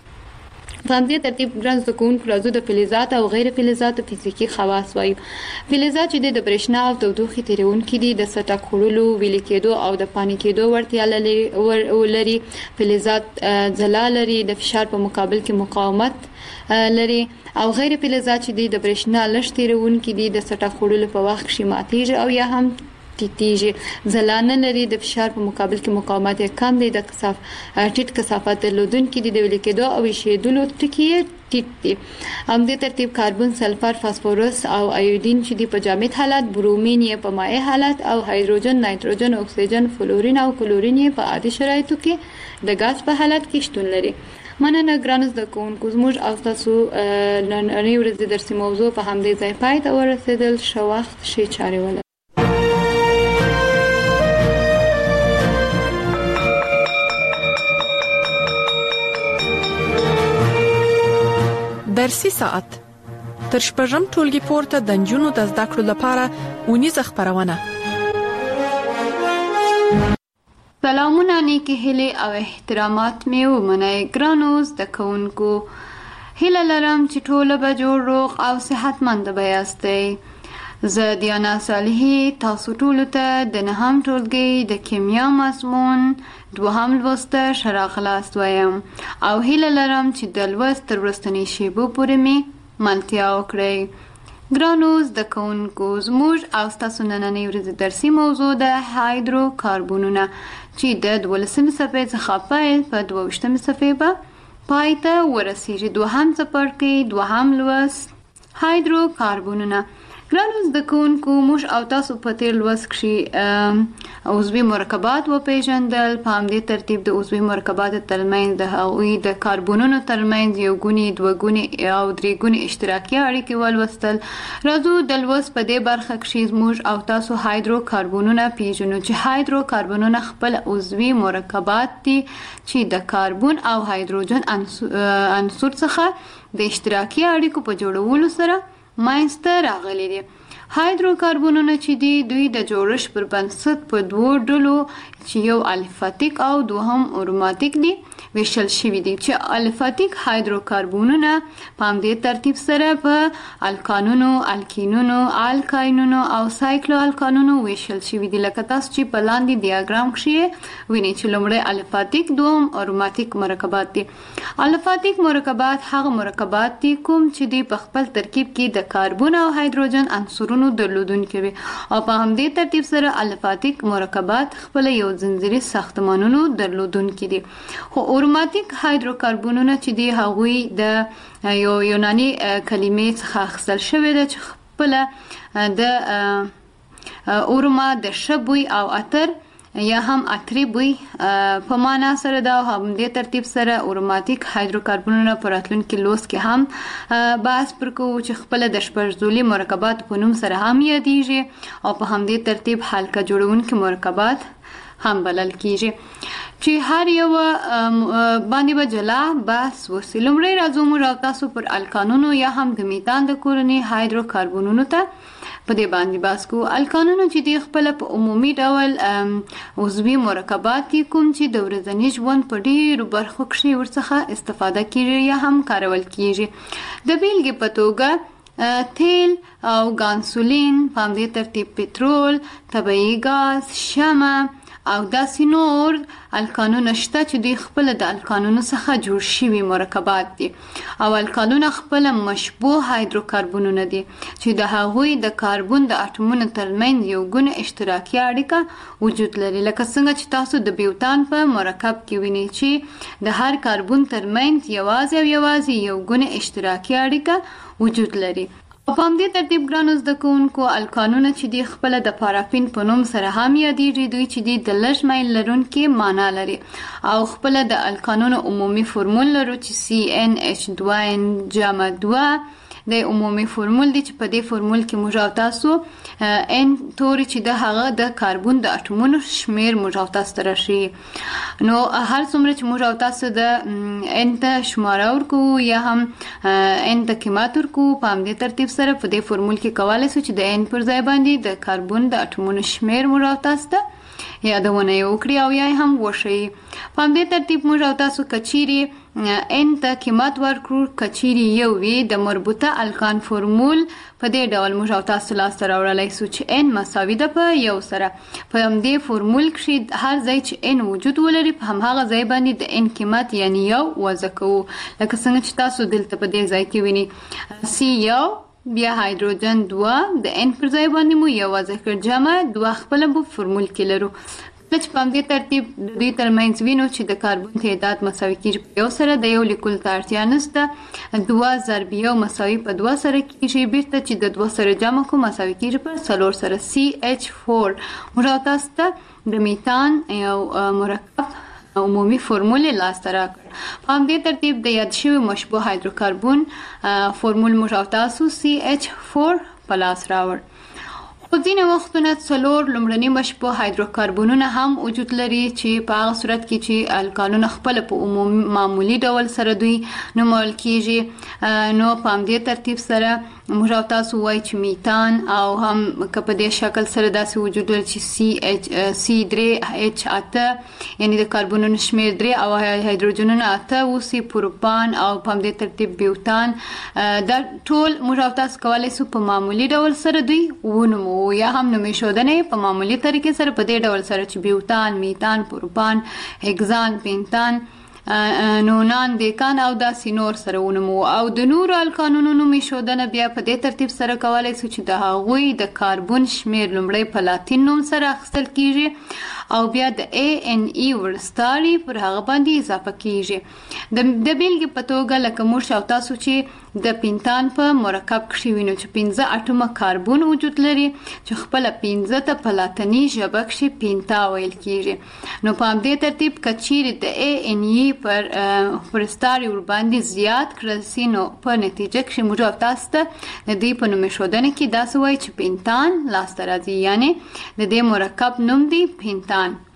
په همدې ترتیب ګران زده کوونکو راځو د فلزات او غیر فلزاتو فزیکي خواص وایو. فلزات چې د برېښنا او تودوخې تیرونکي دي، د سطح کولو، ویلي کېدو او د پانی کېدو وړتیا لري. فلزات ځلا لري، د فشار په مقابل کې مقاومت لري. او غیر فلزات چې د برېښنا لږ تیرونکي دي، د سطح کولو په وخت کې ماتېږي او یا هم ټیټیږي. ځلانه لري، د فشار په مقابل کې مقاومت یې کم دی، د کثاف ټیټ کثافت درلودونکي دي، د ویلي کېدو او ایشېدلو ټکي یې ټیټ دي. همدې ترتیب کاربن، سلفر، فاسفورس او ایودین چې دی په جامد حالت، برومین یې په مائع حالت، او هایدروجن، نایتروجن، اکسیجن، فلورین او کلورین یې په عادي شرایطو کې د ګاز په حالت کې شتون لري. مننه ګرانو زده کوونکو، زموږ او تاسو نننۍ ورځې درسي موضوع په همدې ځای پای ته ورسېدل. ښه وخت، ښې چارې ولرئ. درسي ساعت تر شپږم ټولګي پورته د نجونو د زده کړو لپاره ونیزه خبرونه. سلامونه، نیکی هیلې او احترامات مې ومنئ ګرانو زده کوونکو. هیله لرم چې ټول به جوړ روغ او صحتمند به یاستئ. زه دیانا صالحی تاسو ټول ته د نهم ټولګي د کیمیا مضمون دوهم لوست شرح خلاص وایم او هیله لرم چې د لوست تر وروستنۍ شیبو پورې مې ملتیا وکړئ. ګرانو زده کوونکو، زموږ او ستاسو نننۍ ورځې درسي موضوع د هایدرو کاربونونه چې د دولسمې صفحې څخه پیل په دوه ویشتمې صفحې به پای ته ورسیږي. دوهم څپرکی دوهم لوست هایدرو کاربونونه. ګرانو زده کوونکو، موږ او تاسو په تیر لوست کې عضوي مرکبات وپیژندل. په همدې ترتیب د عضوي مرکباتو ترمنځ د هغوی د کاربونونو ترمنځ یو ګونی، دوه ګونی او درې ګونی اشتراکي اړیکې ولوستل. راځو د لوست په دې برخه کې موږ او تاسو هایدرو کاربونونه پیژنو چې هایدرو کاربونونه خپل عضوي مرکبات دي چې د کاربون او هایدروجن عنصر څخه د اشتراکي اړیکو په جوړولو سره ماینسته راغلي دي. هایدرو کاربونونه چې دي دوی د جوړښت پر بنسټ په دوو ډلو چې یو الفاتیک او دوهم اروماتیک دي ویشل شوي دي، چې الفاتیک هایدرو کاربونونه په همدې ترتیب سره په الکانونو، الکینونو، الکاینونو او سایکلو الکانونو ویشل شوي دي. لکه تاسو چې په لاندې ډیاګرام کې وینئ چې لومړی الفاتیک، دوم اروماتیک مرکبات دي. الفاتیک مرکبات هغه مرکبات دي کوم چې دوی په خپل ترکیب کې د کاربون او هایدروجن عنصرونو درلودونکي وي او په همدې ترتیب سره الفاتیک مرکبات خپل یو ځنځیري ساختمانونو درلودونکي دي. خو اروماتیک هایدروکاربونونه چې دي هغوی د یو یوناني کلمې څخه اخیستل شوی ده چې خپل د اروما د ښه بوی او عطر یا هم عطري بوی په معنا سره ده. همدې ترتیب سره اروماتیک هایدروکاربونونه په راتلونکي لوست کې هم بحث پر کوو چې خپل د شپږ مرکبات په نوم سره هم یادیږي او په همدې ترتیب حلقه جوړونکي مرکبات هم بلل کیږي چې هر یو باندې به جلا بحث وسی. لومړی راځو موږ او تاسو پر الکانونو یا هم د میتان د کورنۍ هایدروکاربونونو ته په دې باندې بحث کوو. الکانونو چې دی خپل په عمومي ډول عضوي مرکبات دي کوم چې د ورځني ژوند په ډیرو برخو کې ورڅخه استفاده کیږي یا هم کارول کیږي. د بیلګې په توګه تیل او ګانسولین، په همدې ترتیب پټرول، طبیعي ګاز، شمع او داسې نور الکانونه شته چې دوی خپل د الکانونو څخه جوړ شوي مرکبات دي او الکانونه خپل مشبوه هایدروکاربونونه دي چې د هغوی د کاربون د اټومونو ترمنځ یو ګونه اشتراکي اړیکه وجود لري. لکه څنګه چې تاسو د بیوتان په مرکب کې وینئ چې د هر کاربون ترمنځ یوازې او یوازې یو ګونه اشتراکي اړیکه وجود لري. په همدې ترتیب ګرانو زده کوونکو، الکانونه چې دي خپل د پارافین په نوم سره هم یادیږي. دوی چې دي د لږ میل لرونکي معنا لري او خپل د الکانونو عمومي فورمول لرو چې سی ان ایچ دوه ان جمع دوه د عمومي فورمول دی چې په دې فورمول کې موږ او تاسو ان توري چې د هغه د کاربون د اټومونو شمیر موږ او تاسو ته راشي. نو هر څومره چې موږ او تاسو د ان ته شماره ورکو یا هم ان ته قیمت ورکو، په همدې ترتیب سره په دې فورمول کې کولای شو چې د ان پر ځای باندې د کاربون د اټومونو شمیر موږ او تاسو ته یادونه وکړي او یا هم وښیي. په همدې ترتیب موږ او تاسو کچيري ان ته قیمت ورکړو، کچيري یو وی د مربوطه الکان فورمول په دې ډول موږ او تاسو لاس ته راوړلای شو چې ان مساوي ده په یو سره. په همدې فورمول کې هر ځای چې ان وجود ولري په هماغه ځای باندې د ان قیمت یعنی یو وضع کوو. لکه څنګه چې تاسو دلته په دې ځای کې وینئ سی یو، بیا هایدروجن دوه د ان پر ځای باندې مو یو وضع کړ، جمع دوه خپل په فورمول کې لرو. چې په همدې ترتیب د دوی ترمنځ وینو چې د کاربون تعداد مساوي کیږي په یو سره، د یو لیکلو ته اړتیا نشته. دوه ضرب یو مساوي په دوه سره کیږي، بیرته چې د دوه سره جمع کو مساوي کیږي په څلور سره. سی ایچ فور موږ تاسو ته د میتان یو مرکب عمومي فورمول لاس ته راکړ. په همدې ترتیب د یاد شوي مشبوه هایدروکاربون فورمول موږ تاسو سی ایچ فور په لاس راوړ. خو ځینې وختونه څلور لومړني مشبوه هایدروکاربونونه هم وجود لري چې په هغه صورت کې چې الکانونه خپل په عمومي معمولي ډول سره دوی نومول کیږي. نو په همدې ترتیب سره موږ او تاسو وایي چې میتان او هم که په دې شکل سره داسې وجود لري چې سی اچ سی درې اچ اته یعنی د کاربونونو شمیر درې او هایدروجنونو اته اوسي، پروپان او په همدې ترتیب بیوتان. دا ټول موږ او تاسو کولی شو په معمولي ډول سره دوی ونومو یا هم نومېښودنې په معمولي طریقې سره په دې ډول سره چې بیوتان، میتان، پروپان، هگزان، پینتان، نونان، دیکان او داسې نور سره ونومو. او د نورو الکانونو نومېښودنه بیا په دې ترتیب سره کولی شو چې د هغوی د کاربون شمیر لومړی په لاتین نوم سره اخیستل کیږي او بیا د ای ان ای ورستاري پر هغه باندې اضافه کیږي. د د بیلګې په توګه لکه موږ او تاسو چې د پینتان په مرکب کښې وینو چې پنځه اټومه کاربون وجود لري چې خپله پنځه ته په لاتیني ژبه کښې پینتا ویل کیږي. نو په همدې ترتیب که چیرې د ای ان ای پر ورستاري ورباندې زیات کړل سي نو په نتیجه کښې موږ او تاسو ته د دوی په نومېښودنه کې داسې وایي چې پینتان لاسته راځي، یعنې د دې مرکب نوم دی پینتان.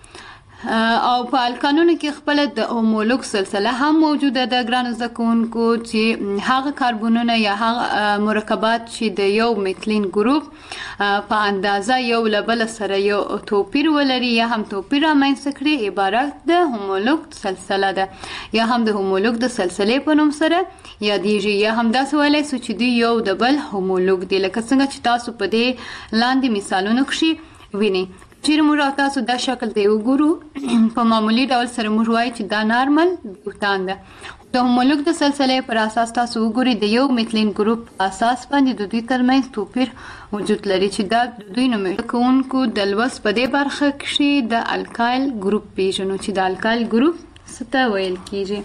او په الکانونو کې خپل د هومولوګ سلسله هم موجوده ده ګرانو زده کوونکو، چې هغه کاربونونه یا هغه مرکبات چې د یو میتلین ګروپ په اندازه یو له بل سره یو توپیر ولري یا هم توپیر رامنځته کړي عبارت د هومولوګ سلسله ده یا هم د هومولوګ د سلسلې په نوم سره یادیږي. یا هم داسې ویلی سو چې دوی یو د بل هومولوګ دي، لکه څنګه چې تاسو په دې لاندې مثالونو کښې وینئ. چیرې موږ او تاسو دا شکل ته وګورو په معمولي ډول سره موږ وایو چې دا نارمل بیوتان ده. د هومولوګ د سلسلې پر اساس تاسو وګورئ د یو میتلین ګروپ په اساس باندې د دوی ترمنځ توپیر وجود لري چې دا د دوی نومېښودنه کوونکو د لوست په دې برخه کښې د الکایل ګروپ پیژنو چې د الکایل ګروپ څه ته ویل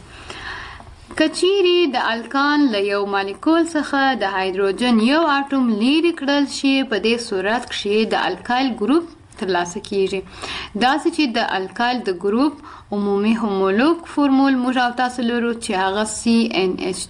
کیږي. که چیرې د الکان له یو مالیکول څخه د هایدروجن یو اټوم لیرې کړل شي په دې صورت کښې د الکایل ګروپ ترلاسه کیږي. داسې چې د الکایل د ګروپ عمومي هومولوګ فورمول موږ او تاسو لرو چې هغه سی ان اچ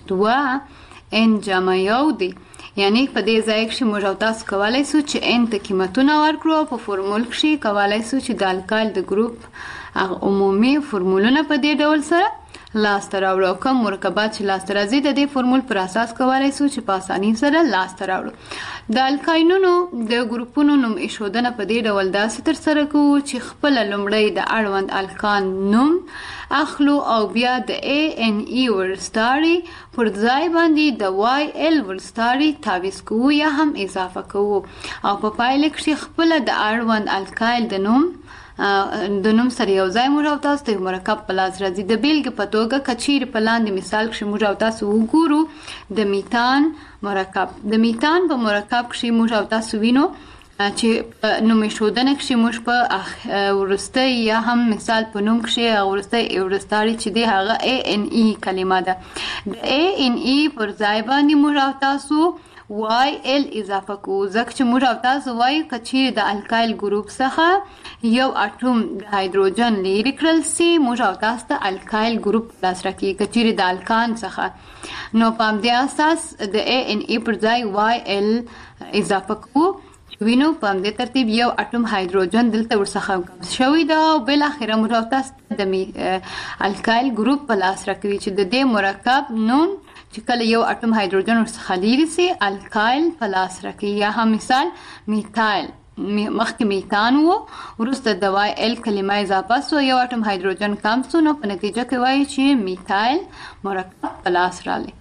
دوه ان جمع یو دی، یعنی په دې ځای کښې موږ او تاسو کولی شو چې ان ته قیمتونه ورکړو او په فورمول کښې کولی شو چې د الکایل د ګروپ هغه عمومي فورمولونه په دې ډول سره لاسته راوړو او کوم مرکبات چې لاسته راځي د دې فورمول پر اساس کولی شو چې په اسانۍ سره لاسته راوړو. د الکاینونو د ګروپونو نوم ایښودنه په دې ډول داسې ترسره کوو چې خپله لومړی د اړوند الکان نوم اخلو او بیا د ای ان ای ورستاري پر ځای باندې د وای ال ورستاري تعویض کوو یا هم اضافه کوو او په پایله کښې خپله د اړوند الکایل د نوم د نوم سره یو ځای موږ او تاسو ته مرکب په لاس راځي. د بیلګې په توګه که چیرې په لاندې مثال کښې موږ او تاسو وګورو د میتان مرکب، د میتان په مرکب کښې موږ او تاسو وینو چې په نومېښودنه کښې موږ په وروستی یا هم مثال په نوم کښې هغه وروستی ورستاري چې دی هغه ای ان ای کلمه ده. د ای ان ای پر ځای باندې موږ او تاسو وای ال اضافه کوو ځکه چې موږ او تاسو وایو که چیرې د الکایل ګروپ څخه یو اټوم د هایدروجن لیرې کړل سي موږ او تاسو ته الکایل ګروپ په لاس راکوي. که چیرې د الکان څخه نو په همدې اساس د ای ان ای پر ځای وای ال اضافه کوو. وینو په همدې ترتیب یو اټوم هایدروجن دلته ورڅخه کم شوی ده او بالاخره موږ او تاسو د الکایل ګروپ په لاس راکوي چې د دې مرکب نوم چې کله یو اټوم هایدروجن ورڅخه لیرې سي الکایل په لاس راکوي. یا هم مثال میتایل، مخکې میتان و وروسته د وای ال کلمه اضافه سو یو اټوم هایدروجن کم سو نو په نتیجه کې وایي چې میتایل مرکب په لاس راغلی.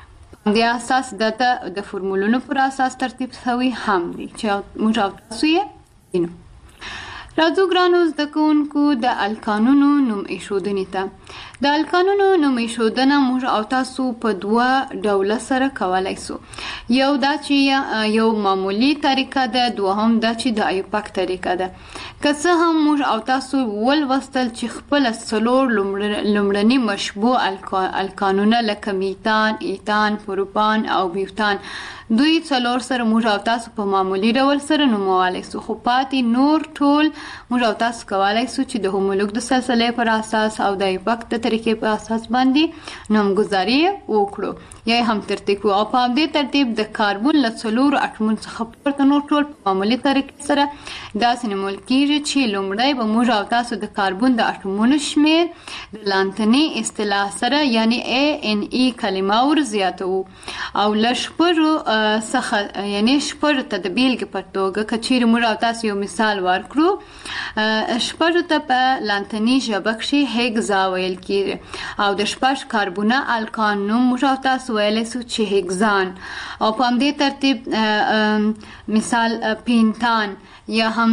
د اساس دته د فورمولونو پر اساس ترتیب شوی هم دی چې موږ او تاسو یې وینو. راځو ګرانو زده کوونکو د الکانونو نوم ایښودنې ته. د الکانونو نوم ایښودنه موږ او تاسو په دوه ډوله سره کولی سو. یو دا چې یو معمولي طریقه ده، دوهم دا چې د ایوپک طریقه ده. که څه هم موږ او تاسو ولوستل چې خپله څلور لومړني مشبوع الکانونه لکه میتان، ایتان، پروپان او بیوتان دوی څلور سره موږ او تاسو په معمولي ډول سره نومولی سو، خو پاتې نور ټول موږ او تاسو کولی سو چې د هومولوګ د سلسلې پر اساس او د ایوپک د طریقې په اساس باندې نومګذاري وکړو یا هم ترتیب او په دې ترتیب د کاربن له څلورو اټومونو څخه پورته نور ټول په معمولي طریقې سره داسې نیول کېږي چې لومړی به موږ او تاسو د کاربن د اټومونو شمیر د لانتني اصطلاح سره یعنی A N E کلمه ور زیاتو او لشپړو څخه یعنی شپړو ته د بیلګې په توګه کچیر موږ او تاسو یو مثال ورکړو شپړو ته په لانتني ژبه کې هیګزا ویل کېږي او د شپږ کاربونه الکان نوم موږ او تاسو ویلی سو چې هیګزان او په همدې ترتیب مثال پینتان یا هم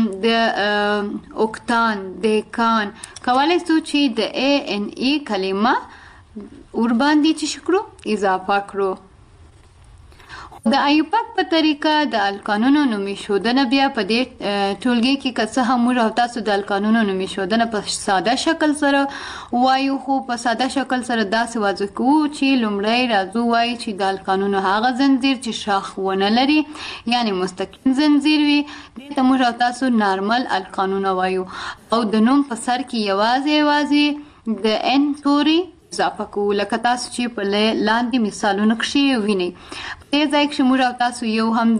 د اوکتان دیکان کولی سو چې د A N E کلمه ور باندې چې شکرو اضافه کړو. د ایوپاک په طریقه د الکانونو نومي شودنه بیا په دې ټولګي کې که څه هم موږ او تاسو د الکانونو نومي شودنه په ساده شکل سره وایو خو په ساده شکل سره داسې واضح کوو چې لومړی راځو وایي چې د الکانونو هغه زنځیر چې شاخ ونه لري یعنی مستقیم زنځیر وي دې ته موږ او تاسو نارمل الکانونه وایو او د نوم په سر کې یوازې یوازې د ان توري اضافه کوو لکه تاسو چې په لاندې مثالونو کې وینئ. په دې ځای کې موږ او تاسو یو هم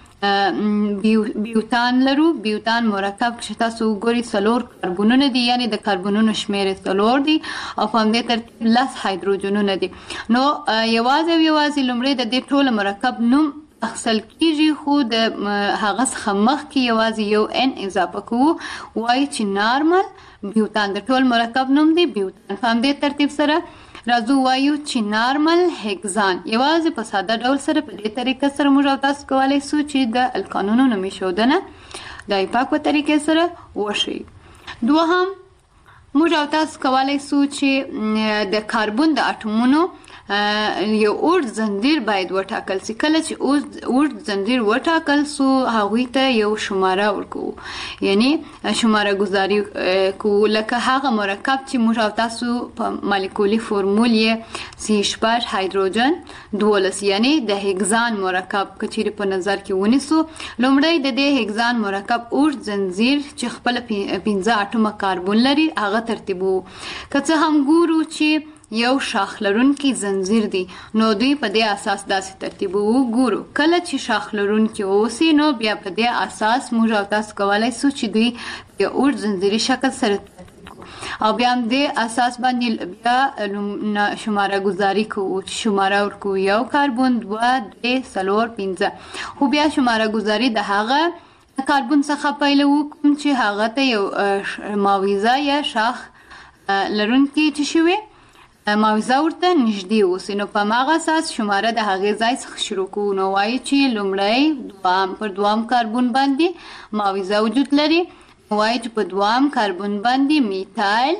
د بیوتان لرو. بیوتان مرکب چې تاسو وګورئ څلور کاربونونه دي یعنی د کاربونونو شمیر څلور دي او په همدې ترتیب لس هایدروجنونه دي. نو یوازې یوازې لومړی د دې ټول مرکب نوم اخصل کیږي خو د هغه څخه مخکې یوازې یو ان اضافه کوو وایي چې نارمل بیوتان د ټول مرکب نوم دی بیوتان. په همدې ترتیب سره راځو وایو چې نارمل هیګزان یوازې په ساده ډول سره په دې طریقه سره موږ او تاسو کولی سو چې د الکانونو نومي ښودنه د ایپاک په طریقې سره وشي. دوهم موږ او تاسو کولی سو چې د کاربن د اټومونو یو اوږد زنځیر باید وټاکل سي. کله چې اوږد زنځیر وټاکل سو هغوی ته یو شماره ورکوو یعنی شماره گذاری کوو لکه هغه مرکب چې موږ او تاسو په مالیکولي فورمول یې سی شپږ هایدروجن دولس یعنی د هیګزان مرکب که چیرې په نظر کې ونیسو لومړی د دې هیګزان مرکب اوږد زنځیر چې خپل پنځه اټومه کاربن لري هغه ترتیبو. که څه هم ګورو چې یو شاخ لرونکي زنځیر دی نو دوی په دې اساس داسې ترتیب وګورو. کله چې شاخ لرونکي اوسي نو بیا په دې اساس موږ او تاسو کولی سو چې دوی په اوږد زنځیري شکل سره او بیا هم دې اساس باندې بیا شماره گذاری کوو چې شماره ورکوو یو کاربن دوه درې څلور پنځه خو بیا شماره گذاری د هغه کاربن څخه پیل وکړو چې هغه ته یو ماویزه یا شاخ لرونکي چې شوي ماویزه ورته نږدې اوسي نو په هماغه اساس شماره د هغې ځای څخه شروع کوو. نو وایي چې لومړی دوام پر دوام کاربن باندې ماویزه وجود لري وایي چې په دوام کاربن باندې میتایل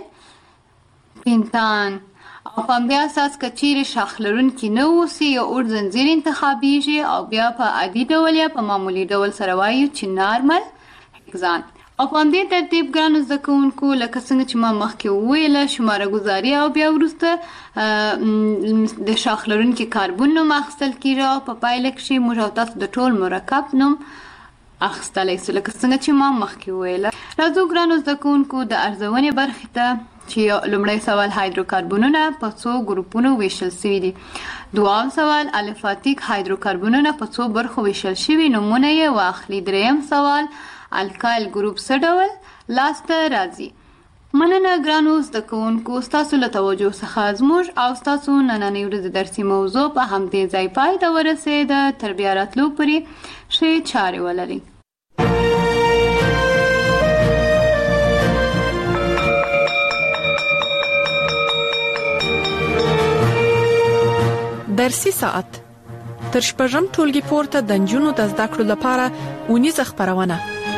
پینتان او په همدې اساس که چیرې شاخ لرونکي نه اوسي یو اوږد زنځیر انتخابیږي او بیا په عادي ډول یا په معمولي ډول سره وایو چې نارمل هیګزان. او په همدې ترتیب ګرانو زده کوونکو لکه څنګه چې ما مخکې وویله شماره ګذاري او بیا وروسته د شاخ لرونکي کاربن نوم اخیستل کېږي او په پایله کې موږ او تاسو د ټول مرکب نوم اخیستلی سو لکه څنګه چې ما مخکې وویله. راځو ګرانو زده کوونکو د ارزونې برخې ته چې لومړی سوال هایدروکاربنونه په څو ګروپونو ویشل شوي دي. دوام سوال الفاتیک هایدروکاربنونه په څو برخو ویشل شوي نومونه یې واخلي. دریم سوال الکایل ګروپ څه ډول لاسته راځي. مننه ګرانو زده کوونکو ستاسو له توجه څخه زموږ او ستاسو نننۍ ورځې درسي موضوع په همدې ځای پای ته ورسېده. تر بیا راتلو پورې ښې چارې ولرئ. درسي ساعت تر شپږم ټولګي پورته د نجونو د زده کړو لپاره اونیزه خبرونه.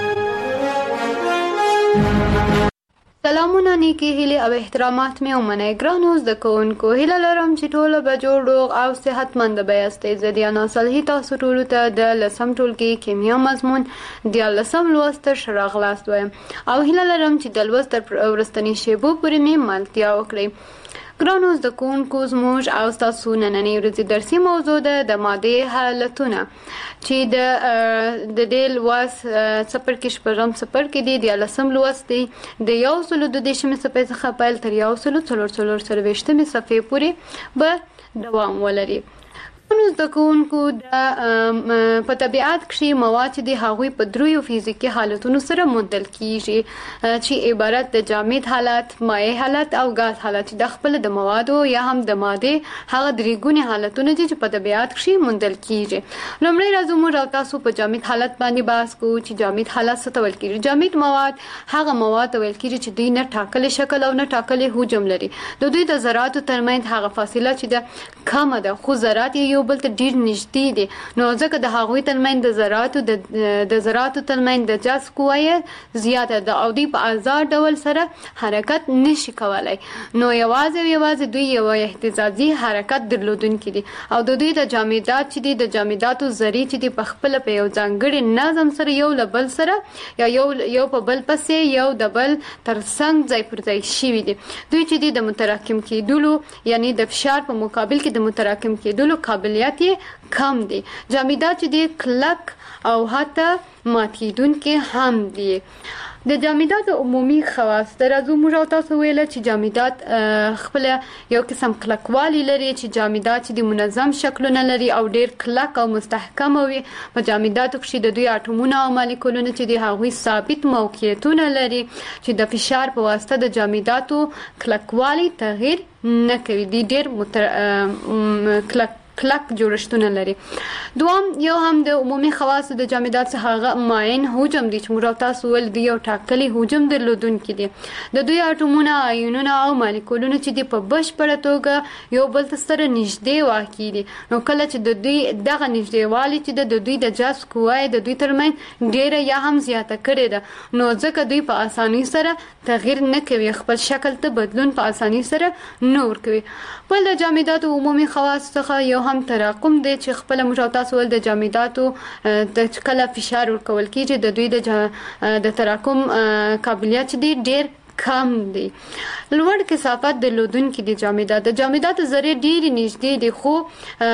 سلامونه نیکی هیلې او احترامات مې ومنئ. ګرانو زده کوونکو هیله لرم چې ټوله به جوړ روغ او صحتمند به یاستئ. زه دیانا صالحي تاسو ټولو ته د لسم ټولګي کیمیا مضمون دیارلسم لوست ښه راغلاست وایم او هیله لرم چې د لوست تر وروستنۍ شیبو پورې مې ملتیا وکړئ. ګرانو زده کوونکو زموږ او ستاسو نننۍ ورځې درسي موضوع ده د مادې حالتونه چې د د دې لوست څپر کې شپږم څپر کې دی دیارلسم لوست دی د یو سلو دوه دېرشمې صفحې څخه پیل تر یو سلو څلور څلور څلوېښتمې صفحې پورې به دوام ولري. نو زده کوونکو د په طبیعت کې مواد چې د هغوی په دریو فزیکي حالتونو سره موندل کیږي چې عبارت د جامد حالت، مایع حالت او غاز حالت د خپل د موادو یا هم د ماده هغه درې ګونې حالتونه چې په طبیعت کې موندل کیږي. لومړی راځو موږ او تاسو په جامد حالت باندې بحث کوو چې جامد حالت څه ته ویل کیږي. جامد مواد هغه مواد ویل کیږي چې دوی نه ټاکلي شکل او نه ټاکلي حجم لري. د دوی د ذراتو ترمنځ هغه فاصله چې د کمه ده خو ذرات یې بل ته ډیر نږدې دي، نو ځکه د هغوی ترمنځ د ذراتو د د ذراتو ترمنځ د جذب قوه زیاته ده او دوی په آزاد ډول سره حرکت نشي کولای، نو یوازې یوازې دوی یو اهتزازي حرکت درلودونکي دي او د دوی د جامدات چې دي د جامداتو ذرې چې دي په خپل په یو ځانګړي نظم سره یو له بل سره یا یو یو په بل پسې یو د بل ترڅنګ ځای پر ځای شوي دي. دوی چې دي د متراکم کېدلو یعنی د فشار په مقابل کې د متراکم کېدلو قابلیت کم دي. جامدات چې دي کلک او حتی ماتیدونکي هم دي. د جامداتو عمومي خواص درازو موږ او تاسو ویل چې جامدات خپل یو قسم کلکوالی لري چې جامدات چې د منظم شکلونه لري او ډیر کلک او مستحکم وي. په جامداتو کې د دوی اټومونه او مالیکولونه چې د هغوی ثابت موقعیتونه لري چې د فشار په واسطه د جامداتو کلکوالی تغییر نه کوي. دي ډیر متر... کلک کلک جوړښتونه لري. دوام یو هم د عمومي خواصو د جامدات څخه معین حجم دي چې موږ تاسو ول دی یو ټاکلي حجم درلودونکي دي. د دوی اټومونه، آیونونه او مالیکولونه چې دي په بشپړه توګه یو بل سره نږدې واقع دي، نو کله چې د دوی دغه نږدېوالي چې د دوی د جذب قوه د دوی ترمنځ ډیره یا هم زیاته کړې ده، نو ځکه دوی په اسانۍ سره تغییر نه کوي، خپل شکل ته بدلون په اسانۍ سره نه ورکوي. بل د جامداتو عمومي خواص څخه یو هم تراکم دی چې خپل موږ تاسو ول د جامداتو د کله فشار ورکول کیږي د دوی د د تراکم قابلیت دی ډیر کم دی. لوړ کثافت د لودونکو د جامدات د جامداتو ذرې ډیر نږدې دي خو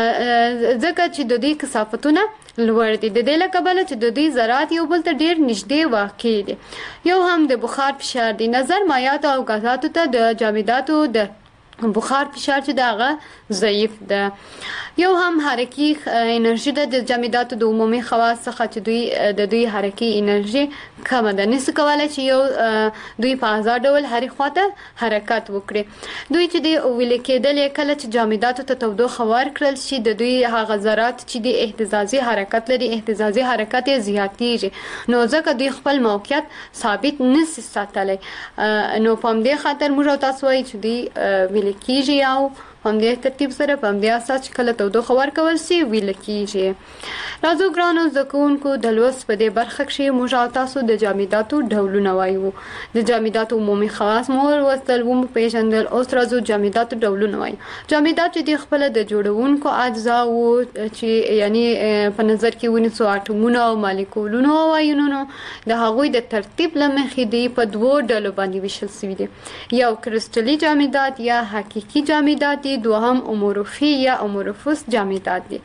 ځکه چې د دوی کثافتونه لوړ دي، د دې له کبله چې د دوی ذرات یو بل ته ډیر نږدې واقع دي. یو هم د بخار فشار دی. نظر مایعات او غازاتو ته د جامداتو د بخار فشار چې داغه ضعیف ده. یو هم حرکي انرژي ده. د جامداتو د عمومي خواص څخه چې دوی د دوی حرکي انرژي کمه ده، نشي کولای چې یو دوی په آزاد ډول هرې خواته حرکت وکړي. دوی چې د ویل کېدل کله چې جامداتو ته تودوخه ورکړل شي د دوی هغه ذرات چې د اهتزازي حرکت لري اهتزازي حرکت یې زیاتېږي، نو ځکه دوی خپل موقعیت ثابت نشي ساتلی. نو په همدې خاطر موږ تاسو وایي چې دوی ویل کیږي او هم دې ترتیب سره په دې اساس چې کله تودوخه ورکول شي ویل کیږي. راځو ګرانو زده کوونکو د لوست په دې برخه کې موږ تاسو د جامداتو ډولونه وایو. د جامداتو عمومي خواص مو ورسول وو پیژندل. اوس راځو جامداتو ډولونه وایو. جامدات چې خپل د جوړونکو اجزا وو چې یعنی په نظر کې ونیسو اټومونه او مالیکولونه او آیونونه د هغوی د ترتیب لمخې دی په دوو ډلو باندې ویشل شوي دي. یو کرستلي جامدات یا حقيقي جامدات، دوهم امورفي یا امورفوس جامدات دي.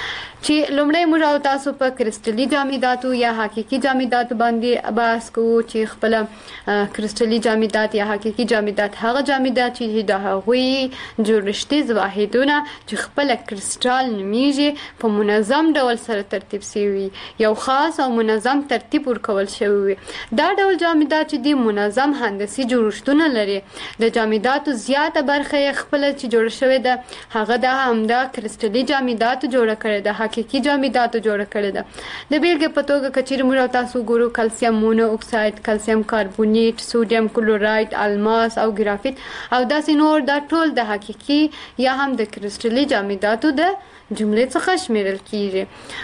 چې لومړی موږ او تاسو په کرستلي جامداتو یا حقيقي جامداتو باندې بحث کوو چې خپل کرستلي جامدات یا حقيقي جامدات هغه جامدات چې د هغوی جوړښتي واحدونه چې خپل کرستال نومیږي په منظم ډول سره ترتیب شوی یو خاص او منظم ترتیب ورکول شوی. دا ډول جامدات چې د منظم هندسي جوړښتونه لري. د جامداتو زیاته برخه خپل چې جوړ شوی ده هغه د همدا کرستلي جامداتو جوړ کړي ده، حقيقي جامداتو جوړ کړي ده. د بیلګې په توګه کچیر موږ تاسو ګورو کلسیم مونو اکساید، کلسیم کاربونیټ، سوډیم کلورایډ، الماس او ګرافیت او داسې نور دا ټول د حقيقي یا هم د کرستلي جامداتو د جملې څخه شمیرل کیږي.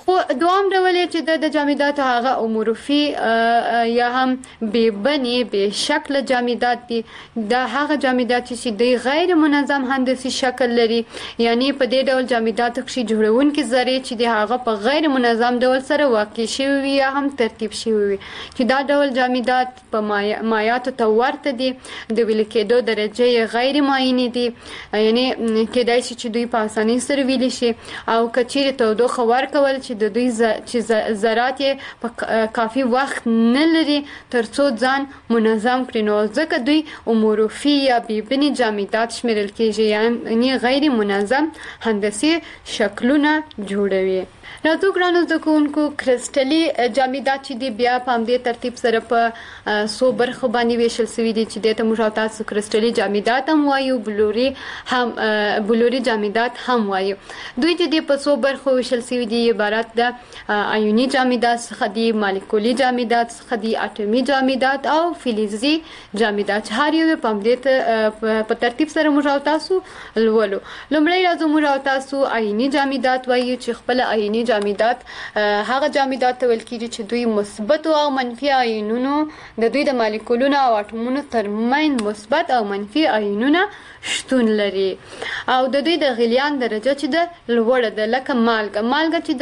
او دوام ډول چې د جامدات هغه امورفي یا هم بې بني بې شکل جامدات دي. دا هغه جامدات چې د غیر منظم هندسي شکل لري، یعنی په دې ډول جامداتو کې جوړونکي ذرې چې د هغه په غیر منظم ډول سره واقع شوي وي یا هم ترتیب شوي وي، چې دا ډول جامدات په مایعاتو ته ورته دي، د ویلې کېدو درجه یې غیر معینې دي، یعنی کېدای شي چې دوی په اسانۍ سره ویلې شي، او که چیرې تودوخه ورکول چې د دوی چې ذرات یې په کافي وخت نه لري تر څو ځان منظم کړي، نو ځکه دوی امورفي یا بې بني جامدات شمیرل کېږي، یعنی غیر منظم هندسي شکلونه جوړوي. راځو ګرانو زده کوونکو، کرسټلي جامدات چې دي بیا په همدې ترتیب سره په څو برخو باندې ویشل شوي دي چې دې ته موږ او تاسو کرسټلي جامدات هم وایو، بلوري هم بلوري جامدات هم وایو. دوی چې دي په څو برخو ویشل شوي دي عبارت د آیوني جامدات څخه دي، مالیکولي جامدات څخه دي، اټومي جامدات او فلزي جامدات. هر یو په همدې په ترتیب سره موږ او تاسو لولو. لومړی راځو موږ او تاسو آیوني جامدات وایو چې خپل آیوني جامدات هغه جامدات ویل کېږي چې دوی مثبت او منفي آیونونو د دوی د مالیکولونو او اټومونو ترمنځ مثبت او منفي آیونونه شتون لري، او د دوی د غلیان درجه چې د لوړه ده، لکه مالګه مالګه چې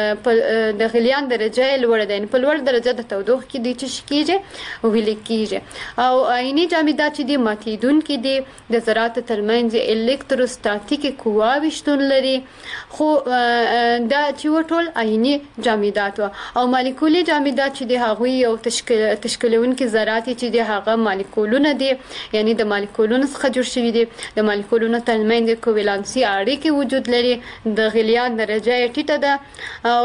د د غلیان درجه لوړه ده، په لوړ درجه د تودوخه کې دوی چې کېږي ویل کېږي. او آیوني جامدات چې دي ماتیدونکي دي، د ذراتو ترمنځ الکتروستاتیکي قواوې شتون لري، خو دا چې ټول آیوني جامدات و. او مالیکولي جامدات چې د هغوی یو تشکیل تشکیلونکي ذرات چې د هغه مالیکولونه دي، یعنی د مالیکولونو څخه جوړ شوي دي، د مالیکولونو ترمنځ کوولانسي اړیکې وجود لري، د غلیان درجه یې ټیټه ده. او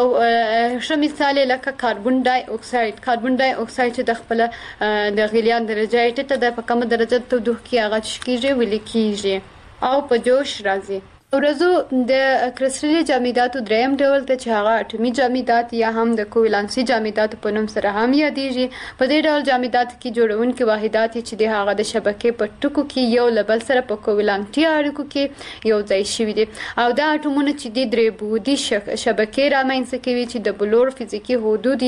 ښه مثال لکه کاربن ډای اکساید کاربن ډای اکساید چې د خپل د غلیان درجه یې ټیټه ده، په کمه درجه تودوخه کې هغه کېږي ویل کېږي او په جوش راځي. ورځو د کرسټلي جامداتو دریم ډول ته چې هغه اټومي جامدات یا هم د کوولانسي جامدات په نوم سره هم یادېږي. په دې ډول جامدات کې جوړونکي واحدات چې د هغه د شبکې په ټکو کې یو له بل سره په کوولانتي اړیکو کې یو ځای شوي دي، او دا اټومونه چې د درې بعدي شبکې رامنځته کوي چې د بلور فزیکي حدود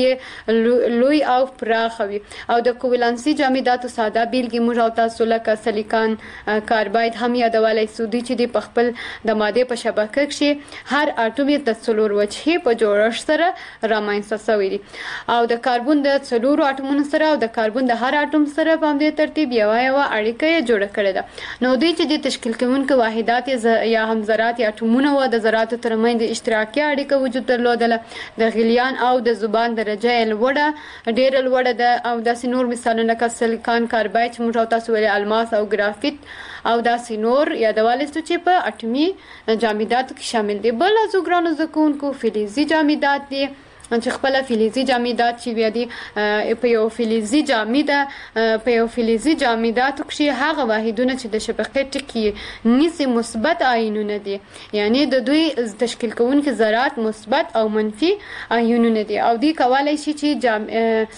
یې لوی او پراخ وي. او د کوولانسي جامداتو ساده بیلګې موږ او تاسو لکه سلیکان کارباید هم یادولی سو، دوی چې د په خپل د ماده په شبکه کې هر اټوم د څلور وجهې په جوړښت سره رامنځته شوی دی، او د کاربن د څلورو اټومونو سره او د کاربن د هر اټوم سره په همدې ترتیب یو یو اړیکه یې جوړه کړې ده. نو دوی چې د تشکیل کوونکي واحدات یا هم ذرات یا اټومونه و، د ذراتو ترمنځ اشتراکي اړیکه وجود درلودله، د غلیان او د ذوبان درجه یې لوړه ډېره لوړه ده، او داسې نور مثالونه لکه سلیکان کارباید چې موږ تاسو ویلي، الماس او ګرافیت او داسې نور یادولی سو چې په اټومي جامداتو کې شامل دي. بل از ګرانو زده کوونکو فلزي جامدات دي چې خپل فلزي جامدات چې بیا دي په یو فلزي جامده په یو فلزي جامداتو کې هغه واحدونه چې د شبکې ټکي نیسي مثبت آیونونه دي، یعنی د دوی تشکیل کوونکي ذرات مثبت او منفي آیونونه دي، او دوی کولای شي چې جام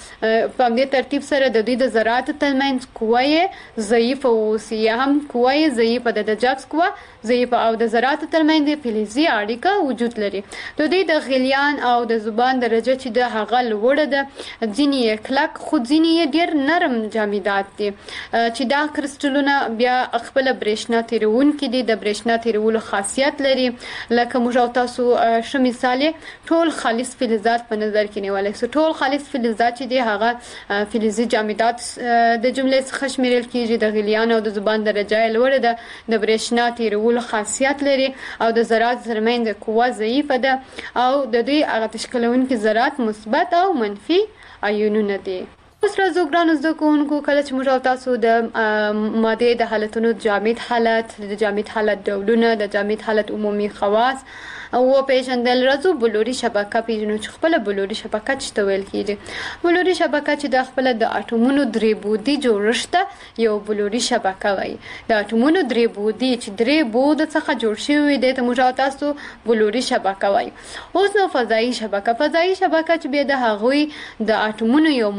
په همدې ترتیب سره د دوی د ذراتو ترمنځ قوه یې ضعیفه واوسي یا هم قوه یې ضعیفه ده، د جذب قوه ضعیفه، او د ذراتو ترمنځ فلزي اړیکه وجود لري. د دوی د غلیان او د ذوبان درجه چې د هغه لوړه ده، ځینې یې کلک خو ځینې یې ډېر نرم جامدات دي چې دا کرسټلونه بیا خپله برېښنا تیروونکي دي، د برېښنا تیرولو خاصیت لري. لکه موږ او تاسو ښه مثال یې ټول خالص فلزات په نظر کې نیولی سو. ټول خالص فلزات چې دي هغه فلزي جامدات د جملې څخه شمیرل کېږي، د غلیان او د ذوبان درجه یې لوړه ده، د برېښنا تیرولو خاصیت لري، او د ذرات ترمنځ قوه ضعیفه ده، او د دوی هغه تشکیلونکي ذرات مثبت او منفي آیونونه دي. اوس راځو ګرانو زده کوونکو، کله چې موږ او تاسو د مادې د حالتونو جامد حالت، د جامد حالت ډولونه، د جامد حالت عمومي خواص او پیژندل، راځو بلوري شبکه پیژنو چې خپله بلوري شبکه څه ته ویل کېږي. بلوري شبکه چې د خپله د اټومونو درې بعدي جوړښت ته یو بلوري شبکه وایي. د اټومونو درې بعدي چې درې بعد څخه جوړ شوي دی ته موږ او تاسو بلوري شبکه وایي. اوس نو فضایي شبکه فضایي شبکه چې بیا د هغوی د اټومونو یو منظم